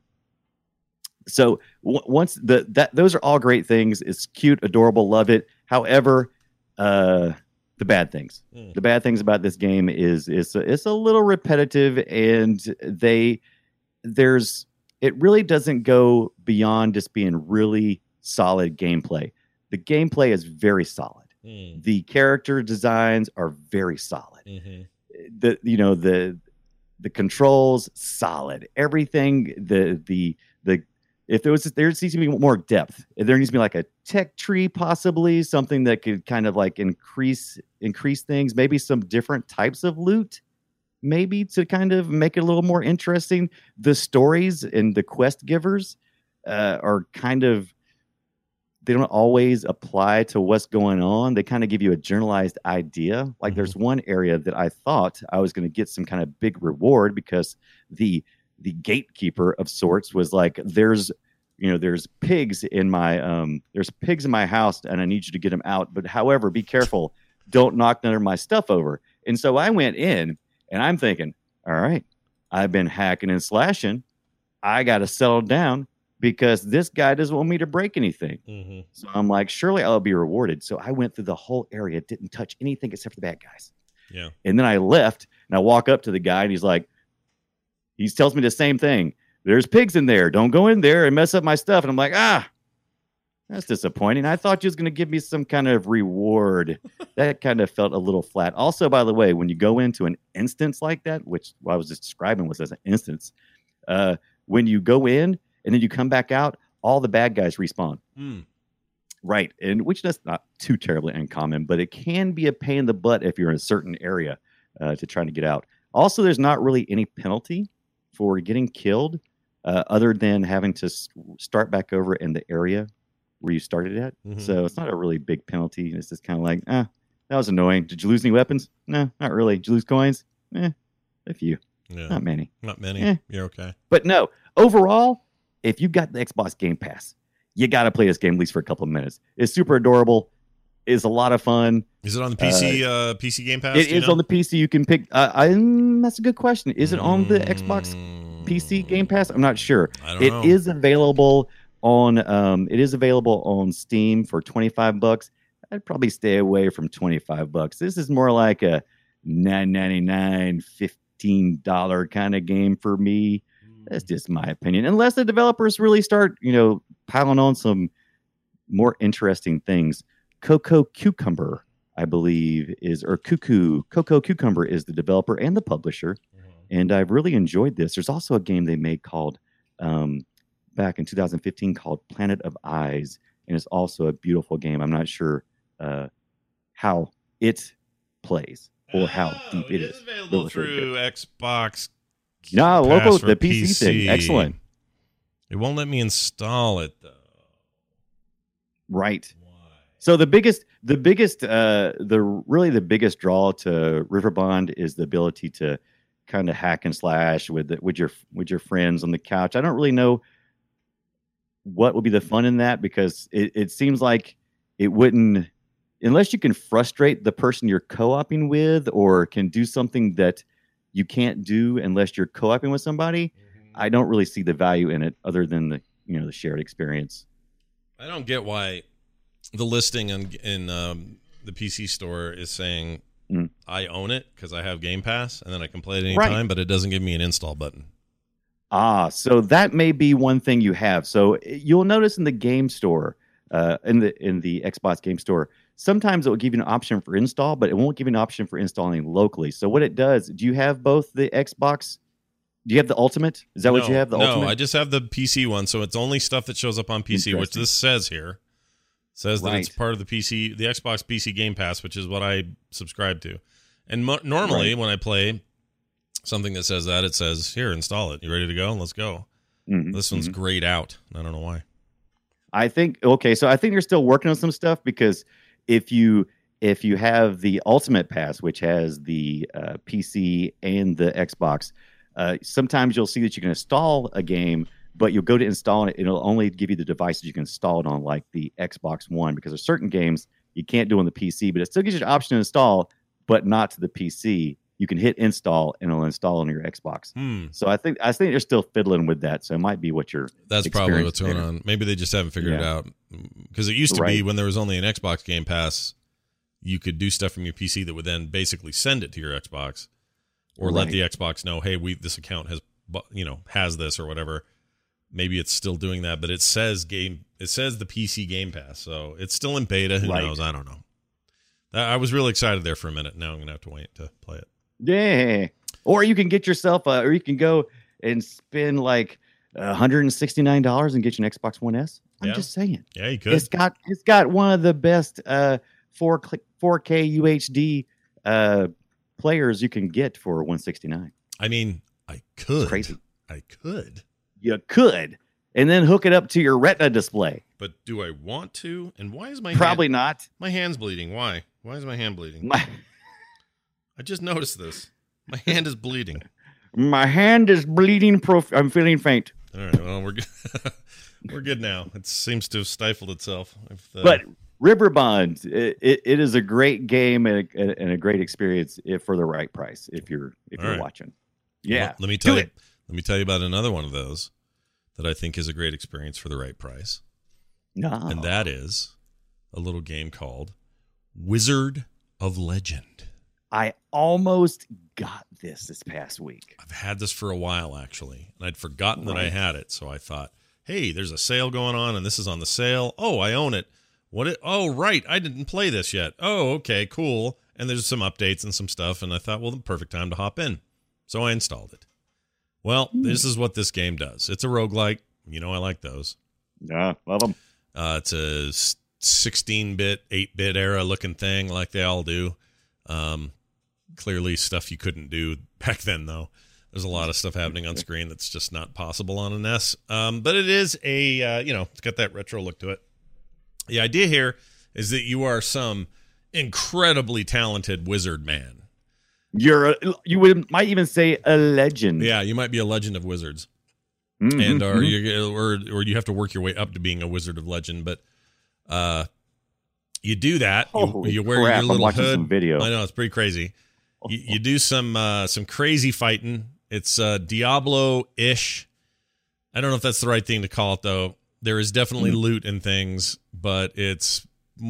[SPEAKER 3] so w- once the that those are all great things. It's cute, adorable, love it. However, uh, the bad things.
[SPEAKER 1] Hmm.
[SPEAKER 3] The bad things about this game is is it's a little repetitive, and they there's it really doesn't go beyond just being really solid gameplay. The gameplay is very solid.
[SPEAKER 1] Hmm.
[SPEAKER 3] The character designs are very solid.
[SPEAKER 1] Mhm.
[SPEAKER 3] The you know the the controls solid. Everything the the the if there was there needs to be more depth. There needs to be like a tech tree, possibly something that could kind of like increase increase things. Maybe some different types of loot, maybe to kind of make it a little more interesting. The stories and the quest givers uh, are kind of they don't always apply to what's going on. They kind of give you a generalized idea. Like
[SPEAKER 1] Mhm.
[SPEAKER 3] there's one area that I thought I was going to get some kind of big reward because the the gatekeeper of sorts was like, there's, you know, there's pigs in my, um, there's pigs in my house and I need you to get them out. But however, be careful. Don't knock none of my stuff over. And so I went in and I'm thinking, all right, I've been hacking and slashing. I got to settle down because this guy doesn't want me to break anything.
[SPEAKER 1] Mhm.
[SPEAKER 3] So I'm like, surely I'll be rewarded. So I went through the whole area, didn't touch anything except for the bad guys.
[SPEAKER 1] Yeah.
[SPEAKER 3] And then I left and I walk up to the guy and he's like, he tells me the same thing. There's pigs in there. Don't go in there and mess up my stuff. And I'm like, ah, that's disappointing. I thought you was going to give me some kind of reward. That kind of felt a little flat. Also, by the way, when you go into an instance like that, which what I was just describing was as an instance, uh, when you go in and then you come back out, all the bad guys respawn.
[SPEAKER 1] Hmm.
[SPEAKER 3] Right. And which that's not too terribly uncommon, but it can be a pain in the butt if you're in a certain area uh, to try to get out. Also, there's not really any penalty for getting killed uh, other than having to s- start back over in the area where you started at.
[SPEAKER 1] Mhm.
[SPEAKER 3] So it's not a really big penalty. It's just kind of like, ah, that was annoying. Did you lose any weapons? No, not really. Did you lose coins? Eh, a few.
[SPEAKER 1] Yeah.
[SPEAKER 3] Not many.
[SPEAKER 1] Not many.
[SPEAKER 3] Eh.
[SPEAKER 1] You're okay.
[SPEAKER 3] But no, overall, if you've got the Xbox Game Pass, you got to play this game at least for a couple of minutes. It's super adorable. It's a lot of fun.
[SPEAKER 1] Is it on the P C uh, P C Game Pass?
[SPEAKER 3] It
[SPEAKER 1] do you
[SPEAKER 3] is
[SPEAKER 1] know?
[SPEAKER 3] on the P C. You can pick. Uh, I, mm, that's a good question. Is it on the Xbox
[SPEAKER 1] Mm,
[SPEAKER 3] P C Game Pass? I'm not sure.
[SPEAKER 1] I don't
[SPEAKER 3] It
[SPEAKER 1] know.
[SPEAKER 3] is available on. Um, it is available on Steam for twenty-five bucks. I'd probably stay away from twenty-five bucks. This is more like a nine ninety-nine, fifteen dollar kind of game for me. That's just my opinion. Unless the developers really start, you know, piling on some more interesting things. Coco Cucumber, I believe, is or Cuckoo. Coco Cucumber is the developer and the publisher,
[SPEAKER 1] Mhm.
[SPEAKER 3] and I've really enjoyed this. There's also a game they made called um, back in two thousand fifteen called Planet of Eyes, and it's also a beautiful game. I'm not sure uh, how it plays or how
[SPEAKER 1] Oh,
[SPEAKER 3] deep it is.
[SPEAKER 1] is available
[SPEAKER 3] But it was really
[SPEAKER 1] through Xbox.
[SPEAKER 3] No,
[SPEAKER 1] Pass
[SPEAKER 3] local
[SPEAKER 1] for
[SPEAKER 3] the P C, thing. Excellent.
[SPEAKER 1] It won't let me install it though.
[SPEAKER 3] Right.
[SPEAKER 1] Why?
[SPEAKER 3] So the biggest, the biggest, uh, the really the biggest draw to Riverbond is the ability to kind of hack and slash with the, with your with your friends on the couch. I don't really know what would be the fun in that because it, it seems like it wouldn't, unless you can frustrate the person you're co-oping with or can do something that you can't do unless you're co-oping with somebody. Mm-hmm. I don't really see the value in it other than the, you know, the shared experience.
[SPEAKER 1] I don't get why the listing in, in um, the P C store is saying mm. I own it because I have Game Pass and then I can play it anytime, right. But it doesn't give me an install button.
[SPEAKER 3] Ah, so that may be one thing you have. So you'll notice in the game store, uh, in the in the Xbox Game Store, sometimes it will give you an option for install, but it won't give you an option for installing locally. So what it does, do you have both the Xbox? Do you have the Ultimate? Is that
[SPEAKER 1] no,
[SPEAKER 3] what you have? The
[SPEAKER 1] no,
[SPEAKER 3] Ultimate?
[SPEAKER 1] I just have the P C one, so it's only stuff that shows up on P C, which this says here. It says that right. It's part of the P C, the Xbox P C Game Pass, which is what I subscribe to. And mo- normally right. when I play something that says that, it says, here, install it. You ready to go? Let's go. Mm-hmm. This one's mm-hmm. grayed out. I don't know why.
[SPEAKER 3] I think, okay, so I think you're still working on some stuff because if you if you have the Ultimate Pass, which has the uh, P C and the Xbox, uh, sometimes you'll see that you can install a game, but you'll go to install it, it'll only give you the devices you can install it on, like the Xbox One, because there's certain games you can't do on the P C, but it still gives you the option to install, but not to the P C. You can hit install and it'll install on your Xbox.
[SPEAKER 1] Hmm.
[SPEAKER 3] So I think I think they're still fiddling with that. So it might be what you're.
[SPEAKER 1] That's probably what's going there. on. Maybe they just haven't figured
[SPEAKER 3] yeah.
[SPEAKER 1] it out. Because it used to
[SPEAKER 3] right.
[SPEAKER 1] be when there was only an Xbox Game Pass, you could do stuff from your P C that would then basically send it to your Xbox, or right. let the Xbox know, hey, we this account has you know has this or whatever. Maybe it's still doing that, but it says game. It says the P C Game Pass, so it's still in beta. Who
[SPEAKER 3] right.
[SPEAKER 1] knows? I don't know. I was really excited there for a minute. Now I'm gonna have to wait to play it.
[SPEAKER 3] Yeah, or you can get yourself, a, or you can go and spend like one hundred sixty-nine dollars and get you an Xbox One S. I'm
[SPEAKER 1] yeah.
[SPEAKER 3] just saying.
[SPEAKER 1] Yeah, you could.
[SPEAKER 3] It's got it's got one of the best uh, four K U H D uh, players you can get for one hundred sixty-nine dollars.
[SPEAKER 1] I mean, I could.
[SPEAKER 3] It's crazy.
[SPEAKER 1] I could.
[SPEAKER 3] You could, and then hook it up to your Retina display.
[SPEAKER 1] But do I want to? And why is my
[SPEAKER 3] probably
[SPEAKER 1] hand,
[SPEAKER 3] not?
[SPEAKER 1] My hand's bleeding. Why? Why is my hand bleeding?
[SPEAKER 3] My-
[SPEAKER 1] I just noticed this. My hand is bleeding.
[SPEAKER 3] My hand is bleeding. Prof- I'm feeling faint.
[SPEAKER 1] All right. Well, we're good. We're good now. It seems to have stifled itself. If, uh,
[SPEAKER 3] but Riverbond, it, it, it is a great game and a, and a great experience if for the right price. If you're if you're
[SPEAKER 1] right.
[SPEAKER 3] watching, yeah.
[SPEAKER 1] Well, let me tell
[SPEAKER 3] Do
[SPEAKER 1] you.
[SPEAKER 3] it.
[SPEAKER 1] Let me tell you about another one of those that I think is a great experience for the right price.
[SPEAKER 3] No.
[SPEAKER 1] And that is a little game called Wizard of Legend.
[SPEAKER 3] I almost got this this past week.
[SPEAKER 1] I've had this for a while, actually, and I'd forgotten
[SPEAKER 3] right.
[SPEAKER 1] that I had it. So I thought, hey, there's a sale going on, and this is on the sale. Oh, I own it. What? It, oh, right. I didn't play this yet. Oh, okay, cool. And there's some updates and some stuff, and I thought, well, the perfect time to hop in. So I installed it. Well, mm. this is what this game does. It's a roguelike. You know I like those.
[SPEAKER 3] Yeah, love them.
[SPEAKER 1] Uh, it's a sixteen-bit, eight-bit era looking thing like they all do. Um, clearly stuff you couldn't do back then, though. There's a lot of stuff happening on screen that's just not possible on an S. Um, but it is a, uh, you know, it's got that retro look to it. The idea here is that you are some incredibly talented wizard man.
[SPEAKER 3] You're, a, you would might even say a legend.
[SPEAKER 1] Yeah, you might be a legend of wizards.
[SPEAKER 3] Mm-hmm,
[SPEAKER 1] and or,
[SPEAKER 3] mm-hmm.
[SPEAKER 1] you or, or you have to work your way up to being a wizard of legend. But uh, you do that. You, you wear
[SPEAKER 3] crap,
[SPEAKER 1] your little
[SPEAKER 3] I'm watching
[SPEAKER 1] hood.
[SPEAKER 3] Some video.
[SPEAKER 1] I know, it's pretty crazy. You, you do some uh, some crazy fighting. It's uh, Diablo-ish. I don't know if that's the right thing to call it, though. There is definitely mm-hmm. loot and things, but it's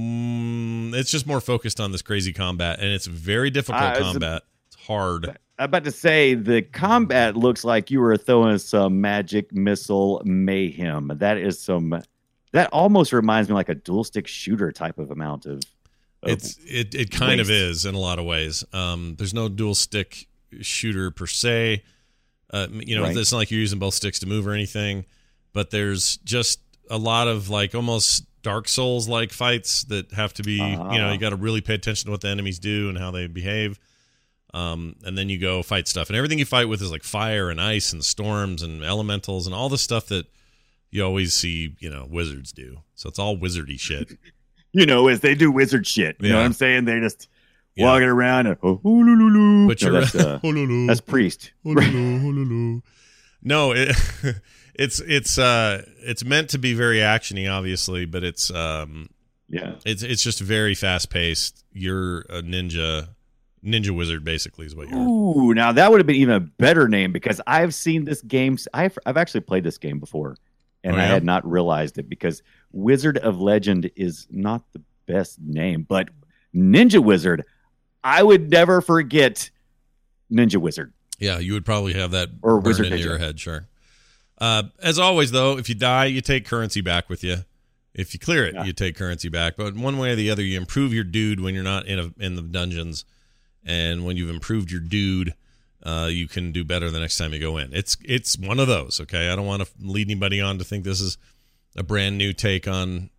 [SPEAKER 1] mm, it's just more focused on this crazy combat, and it's very difficult uh, combat. A, it's hard.
[SPEAKER 3] I'm about to say, the combat looks like you were throwing some magic missile mayhem. That is some... That almost reminds me like a dual stick shooter type of amount of... of
[SPEAKER 1] it's It, it kind
[SPEAKER 3] waste.
[SPEAKER 1] of is in a lot of ways. Um, there's no dual stick shooter per se. Uh, you know,
[SPEAKER 3] right.
[SPEAKER 1] it's not like you're using both sticks to move or anything, but there's just a lot of like almost Dark Souls like fights that have to be, uh, you know, you got to really pay attention to what the enemies do and how they behave. Um, and then you go fight stuff, and everything you fight with is like fire and ice and storms and elementals and all the stuff that you always see, you know, wizards do. So it's all wizardy shit.
[SPEAKER 3] You know, as they do wizard shit. You
[SPEAKER 1] Yeah.
[SPEAKER 3] know what I'm saying? They just
[SPEAKER 1] Yeah.
[SPEAKER 3] walking around and oh, hoo, loo, loo, loo.
[SPEAKER 1] But
[SPEAKER 3] No,
[SPEAKER 1] you're
[SPEAKER 3] that's, uh,
[SPEAKER 1] Hololo,
[SPEAKER 3] that's priest.
[SPEAKER 1] hololo, hololo. No, it, it's it's uh it's meant to be very actiony, obviously, but it's um
[SPEAKER 3] Yeah.
[SPEAKER 1] it's it's just very fast paced. You're a ninja ninja wizard, basically, is what you're.
[SPEAKER 3] Ooh, now that would have been even a better name because I've seen this game. I've I've actually played this game before, and
[SPEAKER 1] Oh,
[SPEAKER 3] I
[SPEAKER 1] yeah?
[SPEAKER 3] had not realized it because Wizard of Legend is not the best name, but Ninja Wizard, I would never forget Ninja Wizard.
[SPEAKER 1] Yeah, you would probably have that
[SPEAKER 3] Or
[SPEAKER 1] burned
[SPEAKER 3] Wizard
[SPEAKER 1] into
[SPEAKER 3] Ninja.
[SPEAKER 1] your head, sure. Uh, as always, though, if you die, you take currency back with you. If you clear it,
[SPEAKER 3] Yeah.
[SPEAKER 1] you take currency back. But one way or the other, you improve your dude when you're not in a, in the dungeons, and when you've improved your dude, uh, you can do better the next time you go in. It's it's one of those. Okay, I don't want to lead anybody on to think this is a brand new take on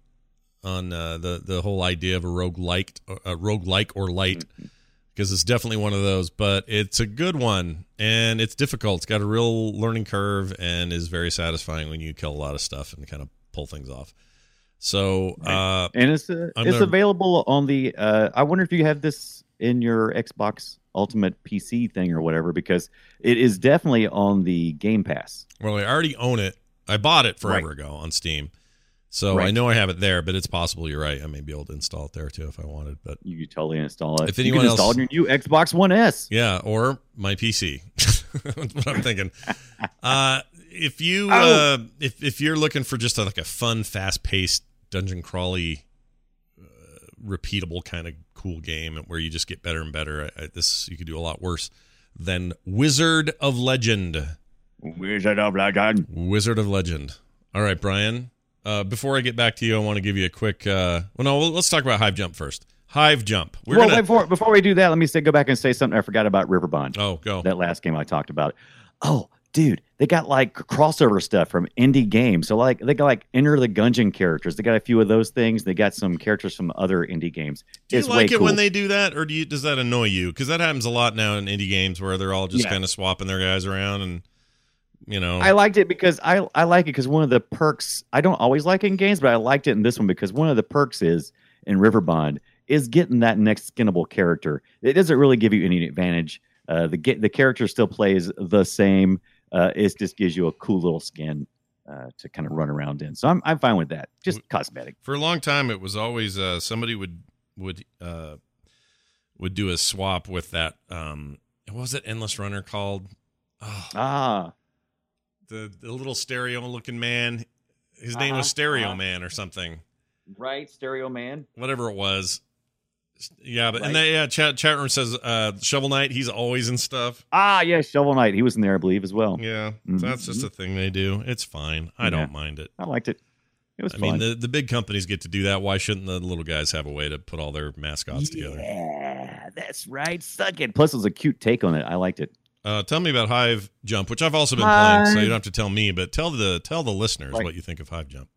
[SPEAKER 1] on uh, the the whole idea of a roguelike, a roguelike or light. Because it's definitely one of those, but it's a good one, and it's difficult. It's got a real learning curve, and is very satisfying when you kill a lot of stuff and kind of pull things off. So, uh,
[SPEAKER 3] And it's uh,
[SPEAKER 1] I'm
[SPEAKER 3] it's
[SPEAKER 1] gonna-
[SPEAKER 3] available on the. Uh, I wonder if you have this in your Xbox Ultimate P C thing or whatever, because it is definitely on the Game Pass.
[SPEAKER 1] well, I already own it. I bought it forever
[SPEAKER 3] Right.
[SPEAKER 1] ago on Steam, so I
[SPEAKER 3] Right.
[SPEAKER 1] know I have it there. But it's possible you're right. I may be able to install it there too if I wanted. But
[SPEAKER 3] You could totally install it.
[SPEAKER 1] If
[SPEAKER 3] you
[SPEAKER 1] anyone
[SPEAKER 3] can install
[SPEAKER 1] else-
[SPEAKER 3] it on your new Xbox One S.
[SPEAKER 1] yeah, or my P C. That's what I'm thinking. Uh, if you
[SPEAKER 3] Oh.
[SPEAKER 1] uh, if if you're looking for just a, like a fun, fast paced dungeon crawly, uh, repeatable kind of cool game where you just get better and better, I, I, this you could do a lot worse than Wizard of Legend.
[SPEAKER 3] Wizard of Legend.
[SPEAKER 1] Wizard of Legend. All right, Brian. Uh, before I get back to you, I want to give you a quick. Uh, well, no, let's talk about Hive Jump first. Hive Jump. We're
[SPEAKER 3] well,
[SPEAKER 1] gonna.
[SPEAKER 3] before before we do that, let me say go back and say something I forgot about Riverbond.
[SPEAKER 1] Oh, go.
[SPEAKER 3] That last game I talked about. Oh, dude, they got like crossover stuff from indie games. So like they got like Enter the Gungeon characters. They got a few of those things. They got some characters from other indie games.
[SPEAKER 1] Do you
[SPEAKER 3] It's
[SPEAKER 1] like
[SPEAKER 3] way
[SPEAKER 1] it
[SPEAKER 3] cool.
[SPEAKER 1] when they do that, or do you, does that annoy you? Because that happens a lot now in indie games where they're all just
[SPEAKER 3] Yeah.
[SPEAKER 1] kind of swapping their guys around, and you know,
[SPEAKER 3] I liked it because I I like it because one of the perks I don't always like in games, but I liked it in this one because one of the perks is in Riverbond is getting that next skinnable character. It doesn't really give you any advantage. Uh, the get the character still plays the same. Uh, it just gives you a cool little skin uh, to kind of run around in. So I'm I'm fine with that. Just cosmetic.
[SPEAKER 1] for a long time it was always uh, somebody would would uh, would do a swap with that. Um, what was it? Endless Runner called? Oh,
[SPEAKER 3] Ah,
[SPEAKER 1] the the little stereo looking man. His name was
[SPEAKER 3] Uh-huh,
[SPEAKER 1] Stereo
[SPEAKER 3] uh-huh.
[SPEAKER 1] Man or something.
[SPEAKER 3] right, Stereo Man.
[SPEAKER 1] Whatever it was. Yeah, but and
[SPEAKER 3] Right.
[SPEAKER 1] then, yeah, chat chat room says uh, Shovel Knight. He's always in stuff.
[SPEAKER 3] Ah, yeah, Shovel Knight. He was in there, I believe, as well.
[SPEAKER 1] Yeah,
[SPEAKER 3] Mhm.
[SPEAKER 1] that's just a thing they do. It's fine. I
[SPEAKER 3] Yeah.
[SPEAKER 1] don't mind it.
[SPEAKER 3] I liked it. It was
[SPEAKER 1] I
[SPEAKER 3] fun.
[SPEAKER 1] mean, the, the big companies get to do that. Why shouldn't the little guys have a way to put all their mascots together?
[SPEAKER 3] Yeah, that's right. Suck it. Plus, it was a cute take on it. I liked it.
[SPEAKER 1] Uh, tell me about Hive Jump, which I've also been playing, so you
[SPEAKER 3] Hive.
[SPEAKER 1] don't have to tell me, but tell the tell the listeners
[SPEAKER 3] Right.
[SPEAKER 1] what you think of Hive Jump.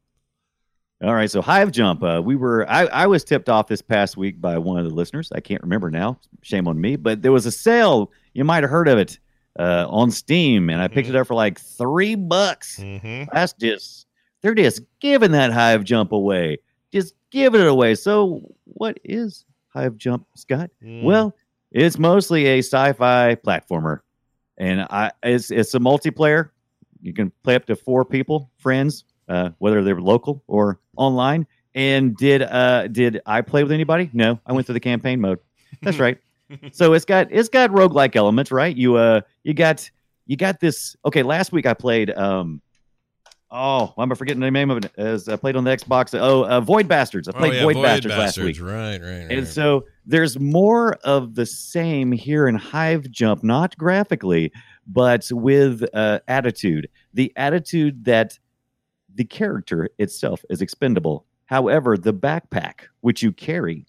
[SPEAKER 3] All right, so Hive Jump. Uh, we were I, I was tipped off this past week by one of the listeners. I can't remember now. Shame on me. But there was a sale. You might have heard of it uh, on Steam, and I picked
[SPEAKER 1] Mhm.
[SPEAKER 3] it up for like three bucks.
[SPEAKER 1] Mm-hmm.
[SPEAKER 3] That's just they're just giving that Hive Jump away. Just giving it away. So what is Hive Jump, Scott?
[SPEAKER 1] Mm.
[SPEAKER 3] Well, it's mostly a sci-fi platformer, and I it's it's a multiplayer. You can play up to four people, friends, uh, whether they're local or online. And did uh did I play with anybody? No, I went through the campaign mode. That's right. So it's got it's got roguelike elements, right? You uh you got you got this. Okay, last week I played um. Oh, I'm forgetting the name of it. As I played on the Xbox. Oh, uh, Void Bastards. I
[SPEAKER 1] Oh,
[SPEAKER 3] played
[SPEAKER 1] yeah,
[SPEAKER 3] Void, Bastards, last week.
[SPEAKER 1] Right, right, right.
[SPEAKER 3] And so there's more of the same here in Hive Jump, not graphically, but with uh, attitude. The attitude that the character itself is expendable. However, the backpack which you carry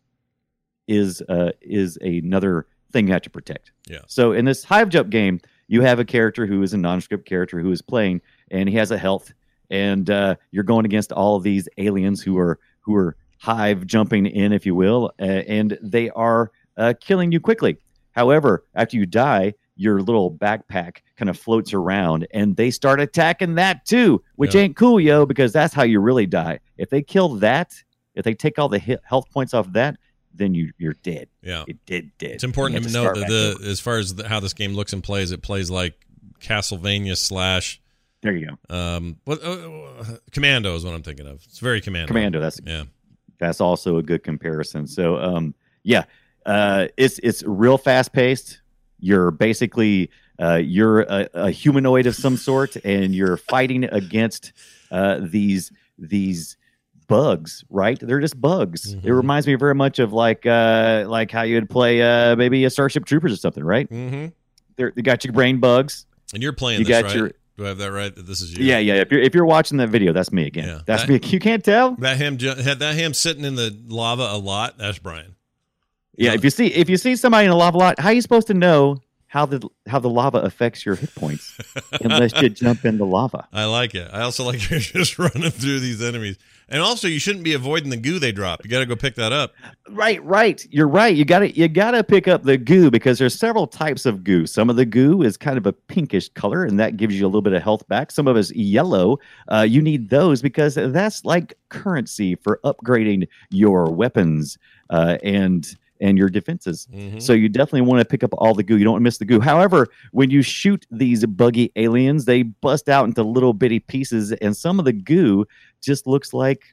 [SPEAKER 3] is uh, is another thing you have to protect.
[SPEAKER 1] Yeah.
[SPEAKER 3] So in this Hive Jump game, you have a character who is a nondescript character who is playing, and he has a health, and uh, you're going against all of these aliens who are who are hive jumping in, if you will, uh, and they are uh, killing you quickly. However, after you die, your little backpack kind of floats around, and they start attacking that too, which
[SPEAKER 1] Yeah.
[SPEAKER 3] ain't cool, yo, because that's how you really die. If they kill that, if they take all the hit, health points off that, then you you're dead.
[SPEAKER 1] Yeah.
[SPEAKER 3] You're dead, dead.
[SPEAKER 1] It's important
[SPEAKER 3] You
[SPEAKER 1] to
[SPEAKER 3] have
[SPEAKER 1] note
[SPEAKER 3] start
[SPEAKER 1] that
[SPEAKER 3] back
[SPEAKER 1] the
[SPEAKER 3] over.
[SPEAKER 1] as far as the, how this game looks and plays, it plays like Castlevania slash
[SPEAKER 3] There you go.
[SPEAKER 1] um what uh, uh, Commando is what I'm thinking of. It's very Commando.
[SPEAKER 3] Commando. That's
[SPEAKER 1] Yeah.
[SPEAKER 3] that's also a good comparison. So, um, yeah, uh, it's it's real fast paced. You're basically uh, you're a, a humanoid of some sort, and you're fighting against uh, these these bugs. Right? They're just bugs.
[SPEAKER 1] Mhm.
[SPEAKER 3] It reminds me very much of like uh, like how you'd play uh, maybe a Starship Troopers or something. Right?
[SPEAKER 1] Mm-hmm.
[SPEAKER 3] They're, they got your brain bugs.
[SPEAKER 1] And you're playing
[SPEAKER 3] You
[SPEAKER 1] this,
[SPEAKER 3] got
[SPEAKER 1] right?
[SPEAKER 3] your-
[SPEAKER 1] Do I have that right? That this is you?
[SPEAKER 3] Yeah, yeah. If you're if you're watching that video, that's me again.
[SPEAKER 1] Yeah.
[SPEAKER 3] That's
[SPEAKER 1] That-
[SPEAKER 3] me. You can't tell.
[SPEAKER 1] That him ju- had that him sitting in the lava a lot. That's Brian.
[SPEAKER 3] Yeah, if you see if you see somebody in a lava lot, how are you supposed to know how the how the lava affects your hit points unless you jump in the lava?
[SPEAKER 1] I like it. I also like you're just running through these enemies. And also, you shouldn't be avoiding the goo they drop. You got to go pick that up.
[SPEAKER 3] Right, right. You're right. You got to you got to pick up the goo because there's several types of goo. Some of the goo is kind of a pinkish color, and that gives you a little bit of health back. Some of it's yellow. Uh, you need those because that's like currency for upgrading your weapons uh, and and your defenses.
[SPEAKER 1] Mhm.
[SPEAKER 3] So you definitely want to pick up all the goo. You don't want to miss the goo. However, when you shoot these buggy aliens, they bust out into little bitty pieces, and some of the goo just looks like,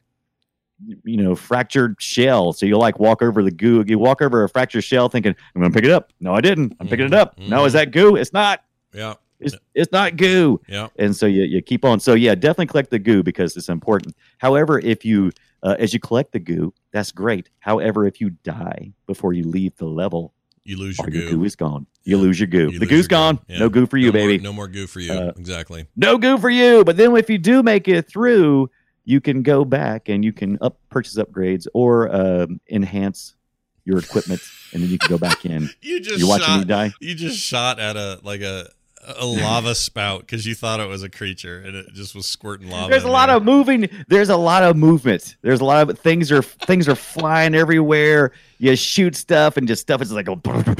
[SPEAKER 3] you know, fractured shell. So you like walk over the goo. You walk over a fractured shell thinking, I'm going to pick it up. No, I didn't. I'm picking it up. No, is that goo? It's not.
[SPEAKER 1] Yeah.
[SPEAKER 3] It's, it's not goo.
[SPEAKER 1] Yeah.
[SPEAKER 3] And so you, you keep on. So yeah, definitely collect the goo because it's important. However, if you, uh, as you collect the goo, that's great. However, if you die before you leave the level,
[SPEAKER 1] You lose your
[SPEAKER 3] all your
[SPEAKER 1] goo.
[SPEAKER 3] goo is gone. You lose your goo.
[SPEAKER 1] You
[SPEAKER 3] the
[SPEAKER 1] lose
[SPEAKER 3] goo's
[SPEAKER 1] your goo.
[SPEAKER 3] gone.
[SPEAKER 1] Yeah.
[SPEAKER 3] No goo for you,
[SPEAKER 1] no more-
[SPEAKER 3] baby.
[SPEAKER 1] no more goo for you.
[SPEAKER 3] Uh,
[SPEAKER 1] exactly.
[SPEAKER 3] No goo for you. But then if you do make it through, you can go back and you can up purchase upgrades or um, enhance your equipment, and then you can go back in.
[SPEAKER 1] You just
[SPEAKER 3] You're watching
[SPEAKER 1] shot,
[SPEAKER 3] me die.
[SPEAKER 1] You just shot at a like a a lava spout because you thought it was a creature and it just was squirting lava.
[SPEAKER 3] There's a
[SPEAKER 1] in
[SPEAKER 3] lot
[SPEAKER 1] there.
[SPEAKER 3] of moving. There's a lot of movement. There's a lot of things are things are flying everywhere. You shoot stuff and just stuff is like a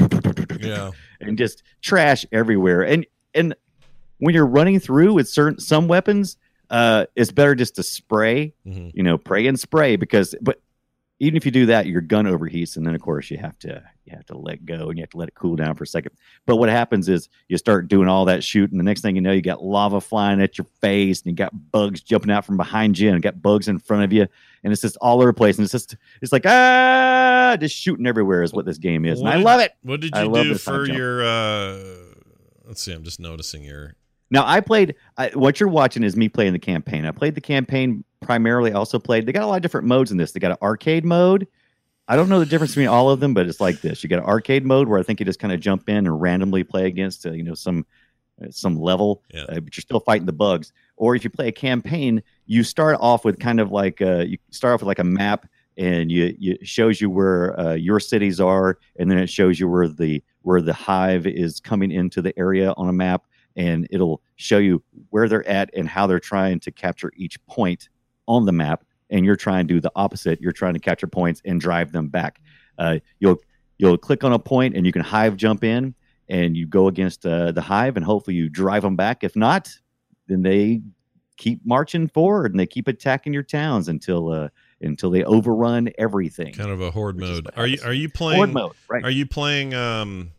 [SPEAKER 1] Yeah.
[SPEAKER 3] and just trash everywhere. And and when you're running through with certain some weapons, uh, it's better just to spray.
[SPEAKER 1] Mhm.
[SPEAKER 3] You know, pray and spray because but even if you do that, your gun overheats, and then of course you have to you have to let go and you have to let it cool down for a second. But what happens is you start doing all that shooting, the next thing you know, you got lava flying at your face, and you got bugs jumping out from behind you, and you got bugs in front of you, and it's just all over the place, and it's just it's like ah, just shooting everywhere is what this game is, and
[SPEAKER 1] What
[SPEAKER 3] I
[SPEAKER 1] did-
[SPEAKER 3] love it.
[SPEAKER 1] What did
[SPEAKER 3] I
[SPEAKER 1] you
[SPEAKER 3] love
[SPEAKER 1] do
[SPEAKER 3] this high
[SPEAKER 1] for
[SPEAKER 3] jump.
[SPEAKER 1] your? uh Let's see. I'm just noticing your.
[SPEAKER 3] Now I played. I, what you're watching is me playing the campaign. I played the campaign primarily. I also played. They got a lot of different modes in this. They got an arcade mode. I don't know the difference between all of them, but it's like this. You got an arcade mode where I think you just kind of jump in and randomly play against, uh, you know, some uh, some level,
[SPEAKER 1] Yeah.
[SPEAKER 3] uh, but you're still fighting the bugs. Or if you play a campaign, you start off with kind of like uh, you start off with like a map, and you, you it shows you where uh, your cities are, and then it shows you where the where the hive is coming into the area on a map, and it'll show you where they're at and how they're trying to capture each point on the map. And you're trying to do the opposite. You're trying to capture points and drive them back. Uh, you'll you'll click on a point and you can hive jump in, and you go against uh, the hive, and hopefully you drive them back. If not, then they keep marching forward and they keep attacking your towns until uh, until they overrun everything.
[SPEAKER 1] Kind of a horde
[SPEAKER 3] Which is
[SPEAKER 1] mode.
[SPEAKER 3] what
[SPEAKER 1] Are you
[SPEAKER 3] happens.
[SPEAKER 1] are you playing
[SPEAKER 3] Horde mode, right?
[SPEAKER 1] Are you playing um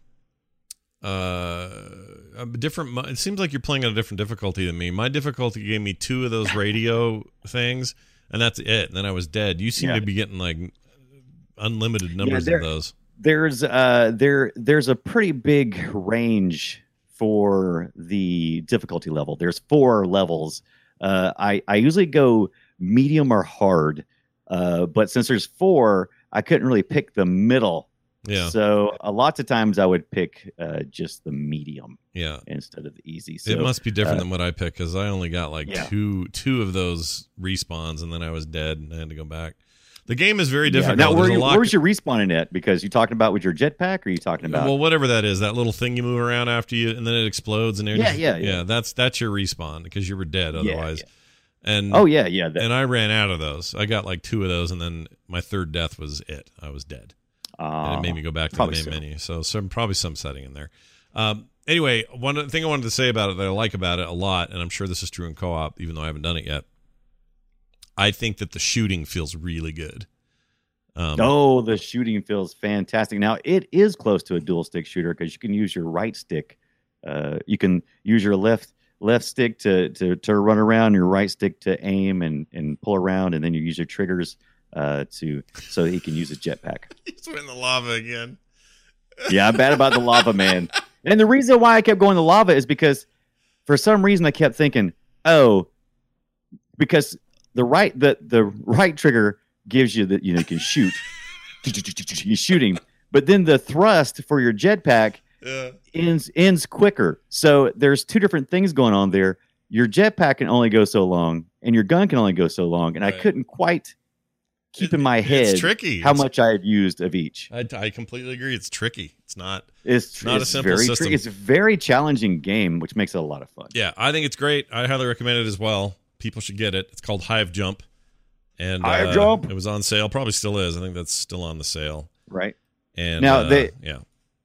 [SPEAKER 1] uh a different mo- it seems like you're playing at a different difficulty than me. My difficulty gave me two of those radio things, and that's it. And then I was dead. You seem
[SPEAKER 3] Yeah.
[SPEAKER 1] to be getting like unlimited numbers
[SPEAKER 3] there-
[SPEAKER 1] of those.
[SPEAKER 3] There's uh there there's a pretty big range for the difficulty level. There's four levels. Uh, I I usually go medium or hard, uh, but since there's four, I couldn't really pick the middle.
[SPEAKER 1] Yeah.
[SPEAKER 3] So a lots of times I would pick uh, just the medium
[SPEAKER 1] Yeah.
[SPEAKER 3] instead of the easy. So
[SPEAKER 1] It must be different
[SPEAKER 3] uh,
[SPEAKER 1] than what I picked because I only got like
[SPEAKER 3] Yeah.
[SPEAKER 1] two two of those respawns, and then I was dead and I had to go back. The game is very
[SPEAKER 3] yeah.
[SPEAKER 1] difficult.
[SPEAKER 3] Now, where,
[SPEAKER 1] There's a
[SPEAKER 3] you,
[SPEAKER 1] lot-
[SPEAKER 3] where was you respawning at? Because you talking about with your jetpack, or you talking about?
[SPEAKER 1] well, whatever that is, that little thing you move around after you, and then it explodes, and
[SPEAKER 3] Yeah, yeah, yeah.
[SPEAKER 1] yeah. That's that's your respawn because you were dead
[SPEAKER 3] Yeah,
[SPEAKER 1] otherwise.
[SPEAKER 3] yeah.
[SPEAKER 1] And
[SPEAKER 3] Oh yeah, yeah. That,
[SPEAKER 1] and I ran out of those. I got like two of those, and then my third death was it. I was dead, and
[SPEAKER 3] uh,
[SPEAKER 1] it made me go back to the
[SPEAKER 3] probably
[SPEAKER 1] main
[SPEAKER 3] so.
[SPEAKER 1] menu. So some probably some setting in there. Um, anyway, one thing I wanted to say about it that I like about it a lot, and I'm sure this is true in co-op, even though I haven't done it yet. I think that the shooting feels really good. Um,
[SPEAKER 3] oh, the shooting feels fantastic. Now, it is close to a dual stick shooter because you can use your right stick. Uh, you can use your left left stick to to to run around, your right stick to aim and and pull around, and then you use your triggers uh, to so he can use a jetpack.
[SPEAKER 1] He's in the lava again.
[SPEAKER 3] Yeah, I'm bad about the lava, man. And the reason why I kept going to lava is because for some reason I kept thinking, oh, because the right the the right trigger gives you that you know you can shoot, you're shooting, but then the thrust for your jetpack
[SPEAKER 1] Yeah.
[SPEAKER 3] ends ends quicker. So there's two different things going on there. Your jetpack can only go so long, and your gun can only go so long. And
[SPEAKER 1] Right.
[SPEAKER 3] I couldn't quite keep
[SPEAKER 1] It-
[SPEAKER 3] in my head
[SPEAKER 1] it's tricky.
[SPEAKER 3] how
[SPEAKER 1] It's-
[SPEAKER 3] much I had used of each.
[SPEAKER 1] I, I completely agree. It's tricky. It's not.
[SPEAKER 3] It's
[SPEAKER 1] not a
[SPEAKER 3] it's
[SPEAKER 1] simple
[SPEAKER 3] very
[SPEAKER 1] system.
[SPEAKER 3] tricky. It's a very challenging game, which makes it a lot of fun.
[SPEAKER 1] Yeah, I think it's great. I highly recommend it as well. People should get it. It's called Hive Jump, and
[SPEAKER 3] Hive
[SPEAKER 1] uh,
[SPEAKER 3] Jump.
[SPEAKER 1] It was on sale. Probably still is. I think that's still on the sale.
[SPEAKER 3] Right
[SPEAKER 1] And
[SPEAKER 3] now,
[SPEAKER 1] uh,
[SPEAKER 3] they
[SPEAKER 1] yeah,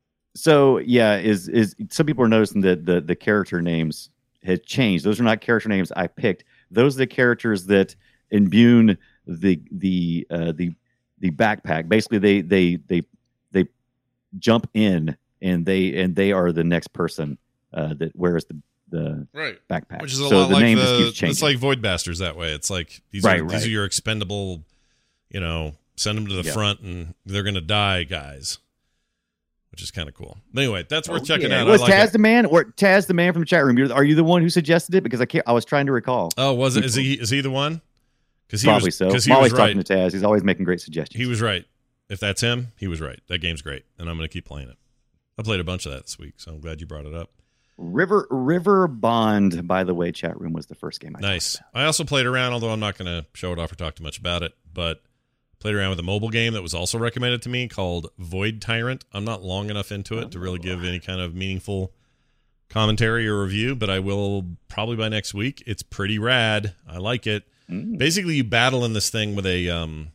[SPEAKER 3] so yeah is is some people are noticing that the the character names had changed. Those are not character names I picked. Those are the characters that imbue the the uh, the the backpack. Basically, they they they they jump in and they and they are the next person uh, that wears the the
[SPEAKER 1] right.
[SPEAKER 3] backpack.
[SPEAKER 1] Which is a
[SPEAKER 3] so
[SPEAKER 1] lot
[SPEAKER 3] the
[SPEAKER 1] like
[SPEAKER 3] name
[SPEAKER 1] the.
[SPEAKER 3] just keeps changing.
[SPEAKER 1] It's like Void Bastards that way. It's like these
[SPEAKER 3] Right,
[SPEAKER 1] are these
[SPEAKER 3] right.
[SPEAKER 1] are your expendable. You know, send them to the
[SPEAKER 3] Yeah.
[SPEAKER 1] front and they're gonna die, guys. Which is kind of cool. But anyway, that's worth
[SPEAKER 3] Oh,
[SPEAKER 1] checking
[SPEAKER 3] yeah.
[SPEAKER 1] out.
[SPEAKER 3] Was
[SPEAKER 1] I like
[SPEAKER 3] Taz
[SPEAKER 1] it.
[SPEAKER 3] the man or Taz the man from the chat room? You're- Are you the one who suggested it? Because I can't. I was trying to recall.
[SPEAKER 1] Oh, was it? Is he? Is he the one? Because he
[SPEAKER 3] Probably
[SPEAKER 1] was.
[SPEAKER 3] so.
[SPEAKER 1] Because he
[SPEAKER 3] I'm
[SPEAKER 1] was
[SPEAKER 3] always
[SPEAKER 1] right.
[SPEAKER 3] talking to Taz. He's always making great suggestions.
[SPEAKER 1] He was right. If that's him, he was right. That game's great, and I'm going to keep playing it. I played a bunch of that this week, so I'm glad you brought it up.
[SPEAKER 3] River River Bond, by the way, chat room was the first game I
[SPEAKER 1] Nice.
[SPEAKER 3] talked about.
[SPEAKER 1] I also played around, although I'm not going to show it off or talk too much about it, but played around with a mobile game that was also recommended to me called Void Tyrant. I'm not long enough into it to really give any kind of meaningful commentary or review, but I will probably by next week. It's pretty rad. I like it.
[SPEAKER 3] Mm.
[SPEAKER 1] Basically, you battle in this thing with a um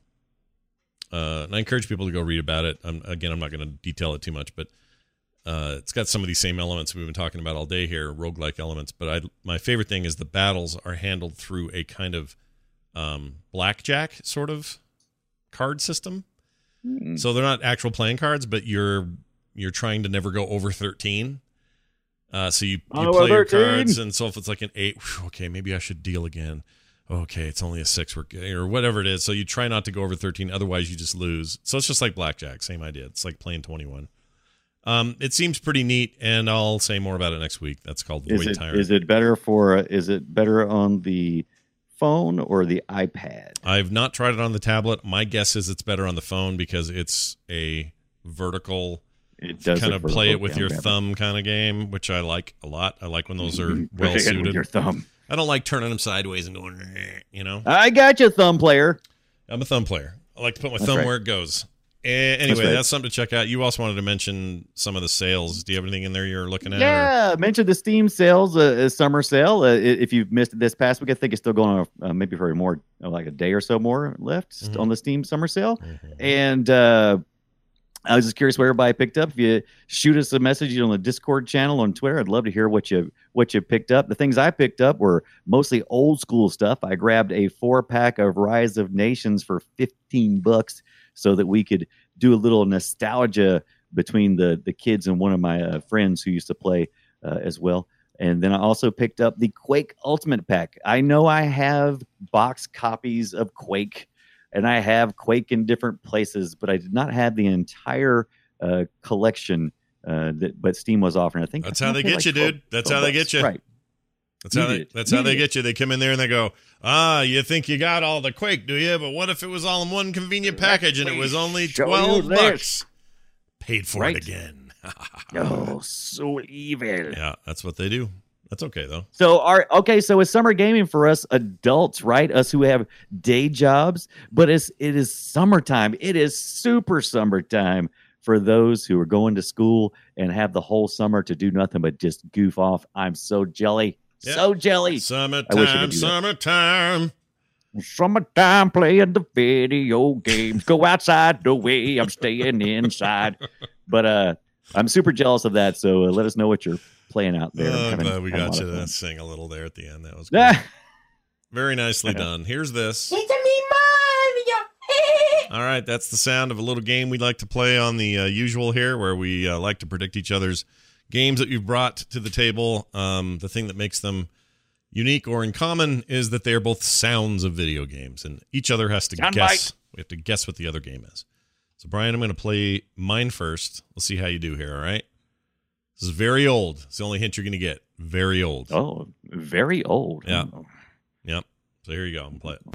[SPEAKER 1] uh and I encourage people to go read about it. I'm, again, I'm not going to detail it too much, but uh it's got some of these same elements we've been talking about all day here, roguelike elements, but I my favorite thing is the battles are handled through a kind of um blackjack sort of card system.
[SPEAKER 3] Mm.
[SPEAKER 1] So they're not actual playing cards, but you're you're trying to never go over thirteen. Uh, so you, you
[SPEAKER 3] Oh,
[SPEAKER 1] play your
[SPEAKER 3] thirteen.
[SPEAKER 1] cards, and so if it's like an eight, whew, okay, maybe I should deal again. Okay, it's only a six, we're good, or whatever it is. So you try not to go over thirteen, otherwise you just lose. So it's just like blackjack, same idea. It's like playing twenty-one. Um, it seems pretty neat, and I'll say more about it next week. That's called
[SPEAKER 3] Is
[SPEAKER 1] Void
[SPEAKER 3] it
[SPEAKER 1] Tyrant.
[SPEAKER 3] is it better for is it better on the phone or the iPad?
[SPEAKER 1] I've not tried it on the tablet. My guess is it's better on the phone because it's a vertical
[SPEAKER 3] It does
[SPEAKER 1] kind
[SPEAKER 3] look
[SPEAKER 1] of play
[SPEAKER 3] vertical,
[SPEAKER 1] it with
[SPEAKER 3] yeah,
[SPEAKER 1] your
[SPEAKER 3] yeah.
[SPEAKER 1] thumb kind of game, which I like a lot. I like when those are
[SPEAKER 3] Mhm.
[SPEAKER 1] well
[SPEAKER 3] With
[SPEAKER 1] suited.
[SPEAKER 3] your thumb.
[SPEAKER 1] I don't like turning them sideways and going, "Eh," you know.
[SPEAKER 3] I got you, thumb player.
[SPEAKER 1] I'm a thumb player. I like to put my
[SPEAKER 3] That's
[SPEAKER 1] thumb
[SPEAKER 3] right.
[SPEAKER 1] where it goes. Eh, anyway,
[SPEAKER 3] right.
[SPEAKER 1] that's something to check out. You also wanted to mention some of the sales. Do you have anything in there you're looking at? or-
[SPEAKER 3] Yeah, I mentioned the Steam sales, uh, uh, summer sale. Uh, i- if you've missed it this past week, I think it's still going on uh, maybe for more, uh, like a day or so more left
[SPEAKER 1] Mhm.
[SPEAKER 3] on the Steam summer sale.
[SPEAKER 1] Mhm.
[SPEAKER 3] And uh, I was just curious what everybody picked up. If you shoot us a message on the Discord channel on Twitter, I'd love to hear what you what you picked up. The things I picked up were mostly old school stuff. I grabbed a four pack of Rise of Nations for fifteen bucks so that we could do a little nostalgia between the the kids and one of my uh, friends who used to play uh, as well. And then I also picked up the Quake Ultimate Pack. I know I have box copies of Quake, and I have Quake in different places, but I did not have the entire uh, collection uh, that but Steam was offering. I think
[SPEAKER 1] That's
[SPEAKER 3] I
[SPEAKER 1] how
[SPEAKER 3] think
[SPEAKER 1] they
[SPEAKER 3] I
[SPEAKER 1] get
[SPEAKER 3] paid
[SPEAKER 1] you,
[SPEAKER 3] like twelve
[SPEAKER 1] dude. That's
[SPEAKER 3] twelve
[SPEAKER 1] how they
[SPEAKER 3] bucks.
[SPEAKER 1] get you.
[SPEAKER 3] Right.
[SPEAKER 1] That's how they.
[SPEAKER 3] Needed it.
[SPEAKER 1] That's how they
[SPEAKER 3] Needed
[SPEAKER 1] get you. They come in there and they go, "Ah, you think you got all the Quake, do you? But what if it was all in one convenient package and it was only
[SPEAKER 3] Show you
[SPEAKER 1] twelve
[SPEAKER 3] this."
[SPEAKER 1] bucks? Paid for
[SPEAKER 3] Right.
[SPEAKER 1] it again."
[SPEAKER 3] Oh, so evil.
[SPEAKER 1] Yeah, that's what they do. That's okay though.
[SPEAKER 3] So, our okay, so it's summer gaming for us adults, right? Us who have day jobs, but it's it is summertime. It is super summertime for those who are going to school and have the whole summer to do nothing but just goof off. I'm so jelly,
[SPEAKER 1] Yeah.
[SPEAKER 3] so jelly. I wish I
[SPEAKER 1] Summertime,
[SPEAKER 3] could do that.
[SPEAKER 1] summertime.
[SPEAKER 3] Summertime playing the video games. Go outside the way I'm staying inside. But uh, I'm super jealous of that. So uh, let us know what you're playing out there.
[SPEAKER 1] Oh, I'm
[SPEAKER 3] Having-
[SPEAKER 1] glad we
[SPEAKER 3] having a
[SPEAKER 1] got
[SPEAKER 3] lot
[SPEAKER 1] you
[SPEAKER 3] of
[SPEAKER 1] to
[SPEAKER 3] fun.
[SPEAKER 1] sing a little there at the end. That was great.
[SPEAKER 3] Ah,
[SPEAKER 1] Very nicely done. Here's this.
[SPEAKER 4] It's a me Mario.
[SPEAKER 1] All right, that's the sound of a little game we like to play on the uh, usual here, where we uh, like to predict each other's games that you've brought to the table. Um, the thing that makes them unique or in common is that they are both sounds of video games, and each other has to
[SPEAKER 3] Sound
[SPEAKER 1] guess. We have to guess what the other game is. So, Brian, I'm going to play mine first. We'll see how you do here, all right? This is very old. It's the only hint you're going to get. Very old.
[SPEAKER 3] oh, very old.
[SPEAKER 1] Yeah.
[SPEAKER 3] Oh.
[SPEAKER 1] Yep. So here you go. I'm play it.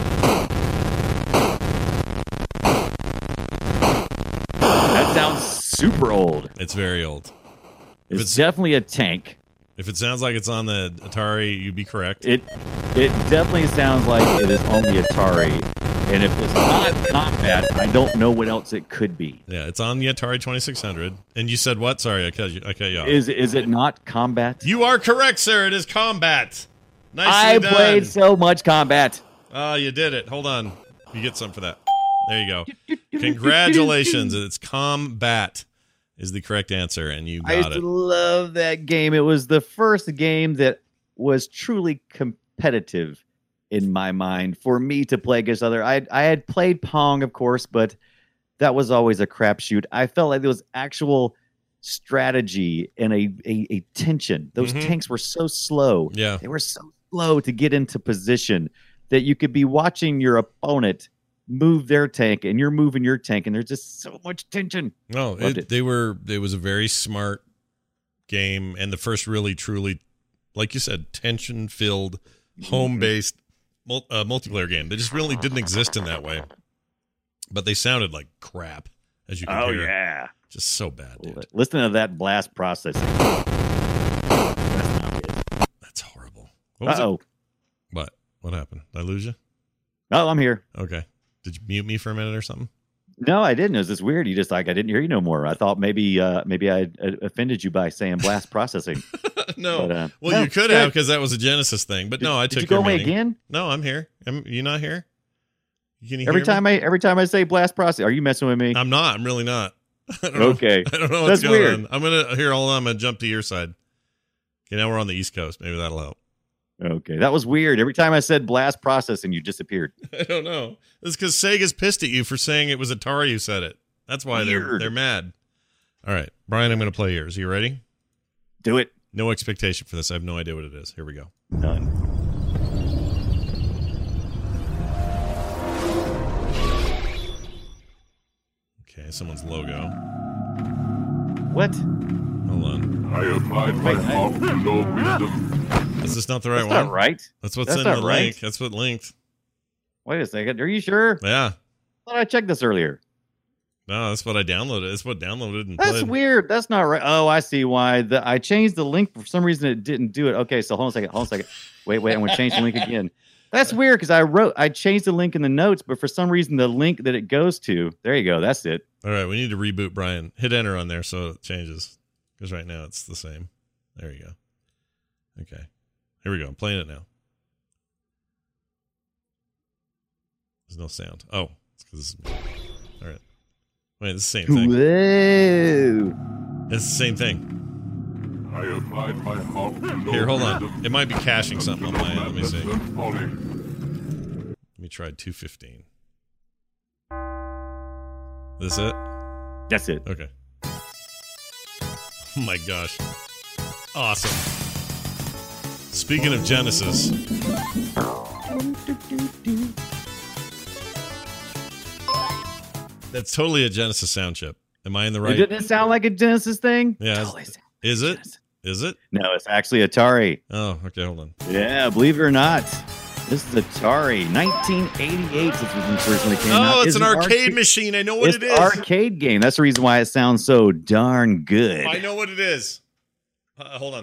[SPEAKER 3] That sounds super old.
[SPEAKER 1] It's very old.
[SPEAKER 3] It's,
[SPEAKER 1] it's-
[SPEAKER 3] definitely a tank.
[SPEAKER 1] If it sounds like it's on the Atari, you'd be correct.
[SPEAKER 3] It it definitely sounds like it is on the Atari. And if it's not combat, I don't know what else it could be.
[SPEAKER 1] Yeah, it's on the Atari twenty-six hundred. And you said what? Sorry, I cut you, I cut you off.
[SPEAKER 3] Is is it not combat?
[SPEAKER 1] You are correct, sir. It is combat. Nicely
[SPEAKER 3] I
[SPEAKER 1] done.
[SPEAKER 3] played so much combat.
[SPEAKER 1] Oh, you did it. Hold on. You get some for that. There you go. Congratulations. It's combat is the correct answer, and you
[SPEAKER 3] I used
[SPEAKER 1] got
[SPEAKER 3] to
[SPEAKER 1] it.
[SPEAKER 3] love that game. It was the first game that was truly competitive in my mind for me to play against other. I I had played Pong, of course, but that was always a crapshoot. I felt like there was actual strategy and a a, a tension. Those
[SPEAKER 1] Mhm.
[SPEAKER 3] tanks were so slow.
[SPEAKER 1] Yeah.
[SPEAKER 3] They were so slow to get into position that you could be watching your opponent move their tank and you're moving your tank, and there's just so much tension.
[SPEAKER 1] No,
[SPEAKER 3] Loved
[SPEAKER 1] it,
[SPEAKER 3] it.
[SPEAKER 1] they were. It was a very smart game, and the first really, truly, like you said, tension-filled, home-based mul- uh, multiplayer game. They just really didn't exist in that way, but they sounded like crap, as you can
[SPEAKER 3] Oh
[SPEAKER 1] hear.
[SPEAKER 3] yeah.
[SPEAKER 1] Just so bad, dude.
[SPEAKER 3] Listen to that blast processing. That's not good.
[SPEAKER 1] That's horrible. What was
[SPEAKER 3] Uh
[SPEAKER 1] it?
[SPEAKER 3] oh.
[SPEAKER 1] What? What happened? Did I lose you?
[SPEAKER 3] Oh, I'm here.
[SPEAKER 1] Okay. Did you mute me for a minute or something?
[SPEAKER 3] No, I didn't. It was just weird. You just like I didn't hear you no more. I thought maybe uh maybe I uh, offended you by saying blast processing.
[SPEAKER 1] no.
[SPEAKER 3] But, uh,
[SPEAKER 1] well,
[SPEAKER 3] no,
[SPEAKER 1] you could
[SPEAKER 3] good.
[SPEAKER 1] have because that was a Genesis thing. But
[SPEAKER 3] Did-
[SPEAKER 1] no, I
[SPEAKER 3] did
[SPEAKER 1] took
[SPEAKER 3] you go
[SPEAKER 1] your
[SPEAKER 3] away
[SPEAKER 1] meaning.
[SPEAKER 3] again?
[SPEAKER 1] No, I'm here. Am you not here? Can you
[SPEAKER 3] Every
[SPEAKER 1] hear me?
[SPEAKER 3] time I every time I say blast process, are you messing with me?
[SPEAKER 1] I'm not. I'm really not. I don't
[SPEAKER 3] Okay.
[SPEAKER 1] Know. I don't know what's
[SPEAKER 3] That's
[SPEAKER 1] going
[SPEAKER 3] weird.
[SPEAKER 1] on. I'm gonna here. Hold on. I'm gonna jump to your side. Okay, now we're on the East Coast. Maybe that'll help.
[SPEAKER 3] Okay, that was weird. Every time I said blast processing, you disappeared.
[SPEAKER 1] I don't know. It's because Sega's pissed at you for saying it was Atari who said it. That's why they're
[SPEAKER 3] Weird.
[SPEAKER 1] they're mad. All right, Brian. I'm gonna play yours. Are you ready?
[SPEAKER 3] Do it.
[SPEAKER 1] No expectation for this. I have no idea what it is. Here we go.
[SPEAKER 3] None.
[SPEAKER 1] Okay, someone's logo.
[SPEAKER 3] What?
[SPEAKER 1] Hold on.
[SPEAKER 2] I applied my
[SPEAKER 3] Wait, I-
[SPEAKER 2] mouth to no wisdom.
[SPEAKER 1] Is this not the right
[SPEAKER 3] That's
[SPEAKER 1] one?
[SPEAKER 3] not right.
[SPEAKER 1] That's what's
[SPEAKER 3] That's
[SPEAKER 1] in
[SPEAKER 3] not
[SPEAKER 1] the
[SPEAKER 3] right.
[SPEAKER 1] link. That's what linked.
[SPEAKER 3] Wait a second. Are you sure?
[SPEAKER 1] Yeah.
[SPEAKER 3] I thought I checked this earlier.
[SPEAKER 1] No, that's what I downloaded. That's what downloaded and
[SPEAKER 3] That's
[SPEAKER 1] played.
[SPEAKER 3] weird. That's not right. Oh, I see why. The, I changed the link for some reason. It didn't do it. Okay, so hold on a second. Hold on a second. Wait, wait. I'm gonna change the link again. That's weird because I wrote, I changed the link in the notes, but for some reason the link that it goes to, there you go. That's it.
[SPEAKER 1] All right, we need to reboot Brian. Hit enter on there so it changes. Because right now it's the same. There you go. Okay. Here we go. I'm playing it now. There's no sound. Oh, it's because all right. Wait, it's the same thing.
[SPEAKER 3] Whoa.
[SPEAKER 1] It's the same thing.
[SPEAKER 2] I applied my mouth to no
[SPEAKER 1] Here, hold on.
[SPEAKER 2] wisdom.
[SPEAKER 1] It might be caching something on my end. Let me see.
[SPEAKER 2] Madness and folly.
[SPEAKER 1] Let me try two fifteen. This it?
[SPEAKER 3] That's it.
[SPEAKER 1] Okay. Oh my gosh. Awesome. Speaking of Genesis, that's totally a Genesis sound chip. Am I in the right?
[SPEAKER 3] Didn't it sound like a Genesis thing?
[SPEAKER 1] Yeah,
[SPEAKER 3] Totally
[SPEAKER 1] it's-
[SPEAKER 3] sound-
[SPEAKER 1] Is it?
[SPEAKER 3] Genesis.
[SPEAKER 1] Is it?
[SPEAKER 3] No, it's actually Atari.
[SPEAKER 1] Oh, okay, hold on.
[SPEAKER 3] Yeah, believe it or not. This is Atari. nineteen eighty-eight since it originally came out.
[SPEAKER 1] Oh, it's an arcade
[SPEAKER 3] arcade
[SPEAKER 1] machine. I know what
[SPEAKER 3] It's
[SPEAKER 1] it is.
[SPEAKER 3] arcade game. That's the reason why it sounds so darn good.
[SPEAKER 1] I know what it is. Uh, hold on.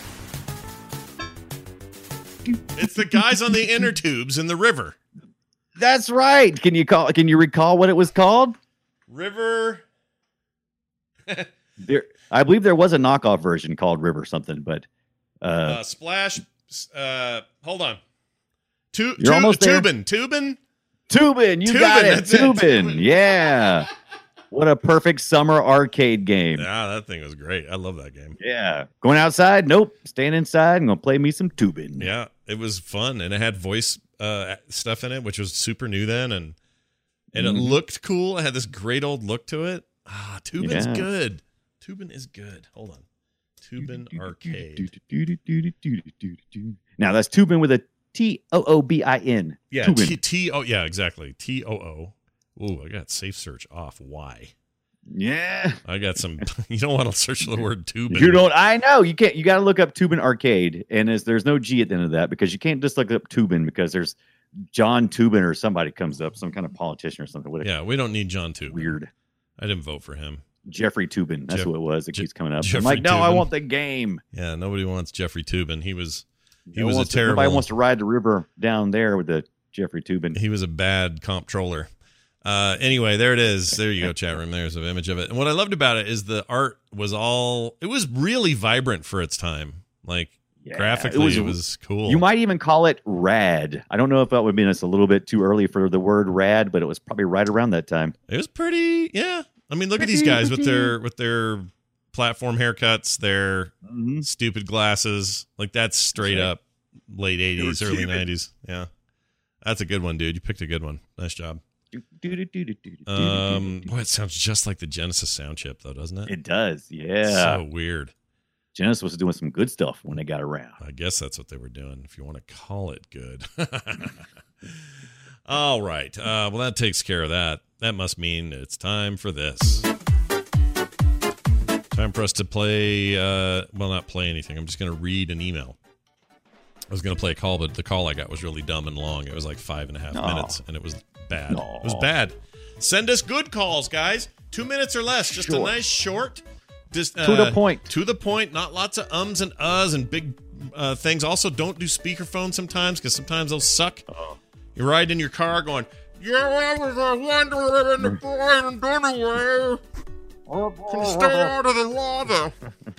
[SPEAKER 1] It's the guys on the inner tubes in the river.
[SPEAKER 3] That's right. Can you call? Can you recall what it was called?
[SPEAKER 1] River.
[SPEAKER 3] There, I believe there was a knockoff version called River something, but uh,
[SPEAKER 1] Uh, splash. Uh, hold on. Tu-
[SPEAKER 3] You're
[SPEAKER 1] tu-
[SPEAKER 3] almost there.
[SPEAKER 1] Tubin. Tubin.
[SPEAKER 3] Tubin. You
[SPEAKER 1] Tubin,
[SPEAKER 3] got it.
[SPEAKER 1] that's it.
[SPEAKER 3] Tubin. Yeah. What a perfect summer arcade game.
[SPEAKER 1] Yeah, that thing was great. I love that game.
[SPEAKER 3] Yeah. Going outside? Nope. Staying inside. I'm going to play me some tubing.
[SPEAKER 1] Yeah, it was fun, and it had voice uh, stuff in it, which was super new then, and and it
[SPEAKER 3] Mhm.
[SPEAKER 1] looked cool. It had this great old look to it. Ah, Tubin's
[SPEAKER 3] Yeah.
[SPEAKER 1] good. Tubin is good. Hold on. Tubin Arcade.
[SPEAKER 3] Now that's tubing with a T O O B I N.
[SPEAKER 1] Yeah,
[SPEAKER 3] Tubin.
[SPEAKER 1] T T O. Yeah, exactly. T O O. Ooh, I got safe search off. Why?
[SPEAKER 3] Yeah.
[SPEAKER 1] I got some. You don't want to search the word Tubin.
[SPEAKER 3] You don't. I know you can't. You got to look up Tubin Arcade, and is there's no G at the end of that because you can't just look up Tubin because there's John Tubin or somebody comes up, some kind of politician or something. What a
[SPEAKER 1] Yeah, we don't need John Tubin.
[SPEAKER 3] weird
[SPEAKER 1] I didn't vote for him.
[SPEAKER 3] Jeffrey Tubin. That's
[SPEAKER 1] Jeff-
[SPEAKER 3] who it was. That
[SPEAKER 1] Je-
[SPEAKER 3] keeps coming up.
[SPEAKER 1] Jeffrey
[SPEAKER 3] I'm like, no, I
[SPEAKER 1] Tubin.
[SPEAKER 3] want the game.
[SPEAKER 1] Yeah, nobody wants Jeffrey Tubin. He was he
[SPEAKER 3] No
[SPEAKER 1] was
[SPEAKER 3] one
[SPEAKER 1] a
[SPEAKER 3] wants to-
[SPEAKER 1] terrible.
[SPEAKER 3] Nobody wants to ride the river down there with the Jeffrey Tubin.
[SPEAKER 1] He was a bad comptroller. Uh, anyway, there it is. There you go, chat room. There's an image of it. And what I loved about it is the art was all. It was really vibrant for its time. Like
[SPEAKER 3] Yeah,
[SPEAKER 1] graphically, it was, cool.
[SPEAKER 3] You might even call it rad. I don't know if that would have been just a little bit too early for the word rad, but it was probably right around that time.
[SPEAKER 1] It was pretty. Yeah. I mean, look at these
[SPEAKER 3] Pretty,
[SPEAKER 1] guys with
[SPEAKER 3] pretty.
[SPEAKER 1] their with their platform haircuts, their
[SPEAKER 3] Mm-hmm.
[SPEAKER 1] stupid glasses. Like that's straight
[SPEAKER 3] That's right.
[SPEAKER 1] up late eighties, early
[SPEAKER 3] cute.
[SPEAKER 1] nineties. Yeah, that's a good one, dude. You picked a good one. Nice job. Um, boy, it sounds just like the Genesis sound chip, though, doesn't it?
[SPEAKER 3] It does, yeah.
[SPEAKER 1] So weird.
[SPEAKER 3] Genesis was doing some good stuff when they got around.
[SPEAKER 1] I guess that's what they were doing, if you want to call it good. All right. Uh, well, that takes care of that. That must mean it's time for this. Time for us to play, uh, well, not play anything. I'm just going to read an email. I was going to play a call, but the call I got was really dumb and long. It was like five and a half
[SPEAKER 3] Aw.
[SPEAKER 1] minutes, and it was bad.
[SPEAKER 3] Aw.
[SPEAKER 1] It was bad. Send us good calls, guys. Two minutes or less. Just a
[SPEAKER 3] Sure.
[SPEAKER 1] nice short. Just,
[SPEAKER 3] To the
[SPEAKER 1] uh,
[SPEAKER 3] point.
[SPEAKER 1] To the point. Not lots of ums and uhs and big uh, things. Also, don't do speakerphone sometimes because sometimes they'll suck. You're riding in your car going, yeah, I was uh, wondering the point anyway. Can stay out of the lava.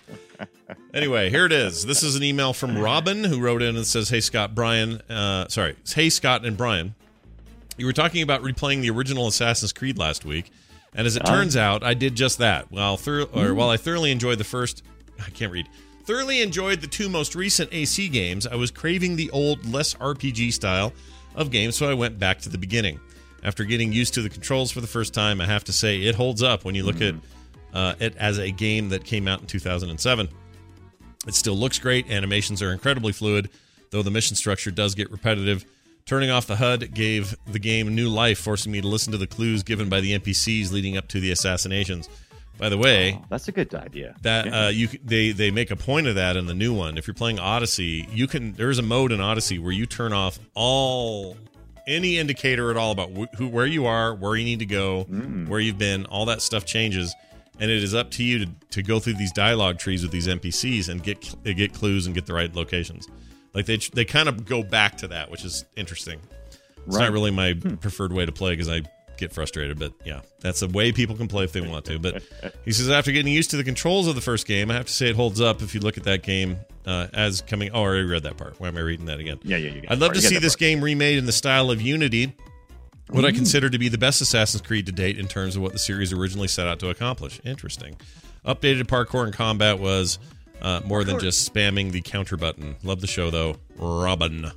[SPEAKER 1] Anyway, here it is. This is an email from Robin who wrote in and says, hey, Scott, Brian. Uh, sorry. Hey, Scott and Brian. You were talking about replaying the original Assassin's Creed last week. And as it
[SPEAKER 3] Oh.
[SPEAKER 1] turns out, I did just that. While, thor- or while I thoroughly enjoyed the first... I can't read. Thoroughly enjoyed the two most recent A C games, I was craving the old, less R P G style of games, so I went back to the beginning. After getting used to the controls for the first time, I have to say it holds up when you look at uh, it as a game that came out in two thousand seven. It still looks great. Animations are incredibly fluid, though the mission structure does get repetitive. Turning off the H U D gave the game new life, forcing me to listen to the clues given by the N P Cs leading up to the assassinations. By the way,
[SPEAKER 3] Oh, that's a good idea.
[SPEAKER 1] that
[SPEAKER 3] Yeah.
[SPEAKER 1] uh, you c- they they make a point of that in the new one. If you're playing Odyssey, you can there's a mode in Odyssey where you turn off all any indicator at all about wh- who where you are, where you need to go,
[SPEAKER 3] Mm.
[SPEAKER 1] where you've been. All that stuff changes, and it is up to you to, to go through these dialogue trees with these N P Cs and get cl- get clues and get the right locations. Like they they kind of go back to that, which is interesting. It's
[SPEAKER 3] Right.
[SPEAKER 1] not really my preferred way to play because I get frustrated, but yeah, that's a way people can play if they want to. But he says after getting used to the controls of the first game, I have to say it holds up if you look at that game uh, as coming. Oh, I already read that part. Why am I reading that again?
[SPEAKER 3] Yeah, yeah, you got
[SPEAKER 1] I'd
[SPEAKER 3] that
[SPEAKER 1] love
[SPEAKER 3] part.
[SPEAKER 1] to
[SPEAKER 3] You got
[SPEAKER 1] see
[SPEAKER 3] that
[SPEAKER 1] this
[SPEAKER 3] part.
[SPEAKER 1] game remade in the style of Unity, what I consider to be the best Assassin's Creed to date in terms of what the series originally set out to accomplish. Interesting. Updated parkour and combat was uh, more than just spamming the counter button. Love the show though, Robin.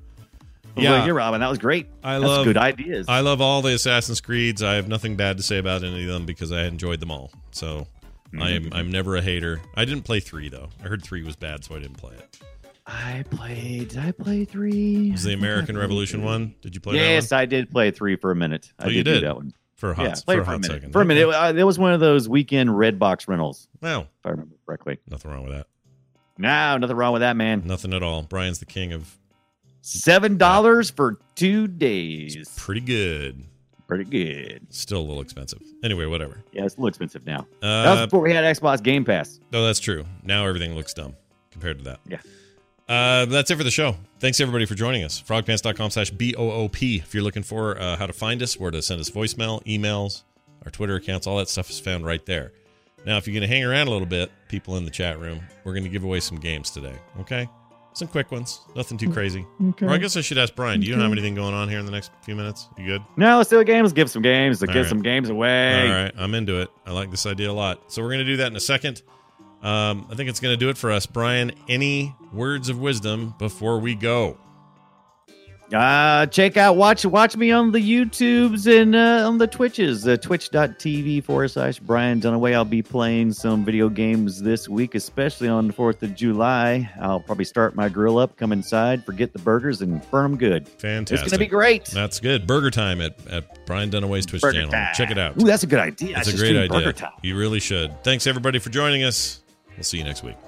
[SPEAKER 3] Yeah, you're Robin. That was great.
[SPEAKER 1] I
[SPEAKER 3] That's
[SPEAKER 1] love
[SPEAKER 3] good ideas.
[SPEAKER 1] I love all the Assassin's Creeds. I have nothing bad to say about any of them because I enjoyed them all. So I am I'm never a hater. I didn't play three though. I heard three was bad, so I didn't play it.
[SPEAKER 3] I played. Did I play three?
[SPEAKER 1] It was the American Revolution one. Did you play
[SPEAKER 3] Yes,
[SPEAKER 1] that one?
[SPEAKER 3] I did play three for a minute. I
[SPEAKER 1] Oh, you
[SPEAKER 3] did, do
[SPEAKER 1] did?
[SPEAKER 3] that one.
[SPEAKER 1] For a hot,
[SPEAKER 3] Yeah,
[SPEAKER 1] for
[SPEAKER 3] played
[SPEAKER 1] a
[SPEAKER 3] it for a
[SPEAKER 1] hot
[SPEAKER 3] minute.
[SPEAKER 1] second.
[SPEAKER 3] For a minute,
[SPEAKER 1] Okay.
[SPEAKER 3] it, uh, it was one of those weekend red box rentals,
[SPEAKER 1] Well,
[SPEAKER 3] if I remember correctly.
[SPEAKER 1] nothing wrong with that.
[SPEAKER 3] No, nothing wrong with that, man.
[SPEAKER 1] Nothing at all. Brian's the king of
[SPEAKER 3] Seven dollars for two days.
[SPEAKER 1] pretty good.
[SPEAKER 3] Pretty good.
[SPEAKER 1] Still a little expensive. Anyway, whatever.
[SPEAKER 3] Yeah, it's a little expensive now. that was
[SPEAKER 1] Uh,
[SPEAKER 3] before we had Xbox Game Pass.
[SPEAKER 1] no, that's true. Now everything looks dumb compared to that.
[SPEAKER 3] Yeah.
[SPEAKER 1] Uh, that's it for the show. Thanks everybody for joining us. frogpants.com slash B O O P. If you're looking for uh, how to find us, where to send us voicemail, emails, our Twitter accounts, all that stuff is found right there. Now, if you're going to hang around a little bit, people in the chat room, we're going to give away some games today. Okay? Some quick ones. Nothing too crazy.
[SPEAKER 3] Okay.
[SPEAKER 1] Or I guess I should ask Brian. Do you
[SPEAKER 3] Okay.
[SPEAKER 1] have anything going on here in the next few minutes? You good?
[SPEAKER 3] No, let's do a game. Let's give some games. Let's
[SPEAKER 1] All
[SPEAKER 3] give
[SPEAKER 1] right.
[SPEAKER 3] some games away.
[SPEAKER 1] All right. I'm into it. I like this idea a lot. So we're going to do that in a second. Um, I think it's going to do it for us. Brian, any words of wisdom before we go?
[SPEAKER 3] Uh, check out, watch watch me on the YouTubes and uh, on the Twitches, uh, twitch.tv forward slash Brian Dunaway. I'll be playing some video games this week, especially on the fourth of July. I'll probably start my grill up, come inside, forget the burgers, and burn them good.
[SPEAKER 1] Fantastic.
[SPEAKER 3] It's going to be great.
[SPEAKER 1] That's good. Burger time at, at Brian Dunaway's Twitch
[SPEAKER 3] Burger
[SPEAKER 1] channel.
[SPEAKER 3] time.
[SPEAKER 1] Check it out.
[SPEAKER 3] Ooh, that's a good idea.
[SPEAKER 1] That's
[SPEAKER 3] I
[SPEAKER 1] a
[SPEAKER 3] should
[SPEAKER 1] great
[SPEAKER 3] stream
[SPEAKER 1] idea.
[SPEAKER 3] Burger time.
[SPEAKER 1] You really should. Thanks, everybody, for joining us. We'll see you next week.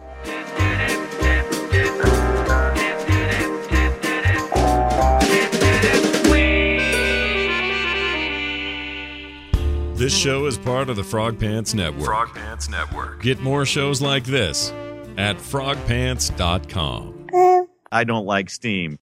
[SPEAKER 1] This show is part of the Frog Pants Network.
[SPEAKER 5] Frog Pants Network.
[SPEAKER 1] Get more shows like this at frog pants dot com.
[SPEAKER 3] I don't like steam.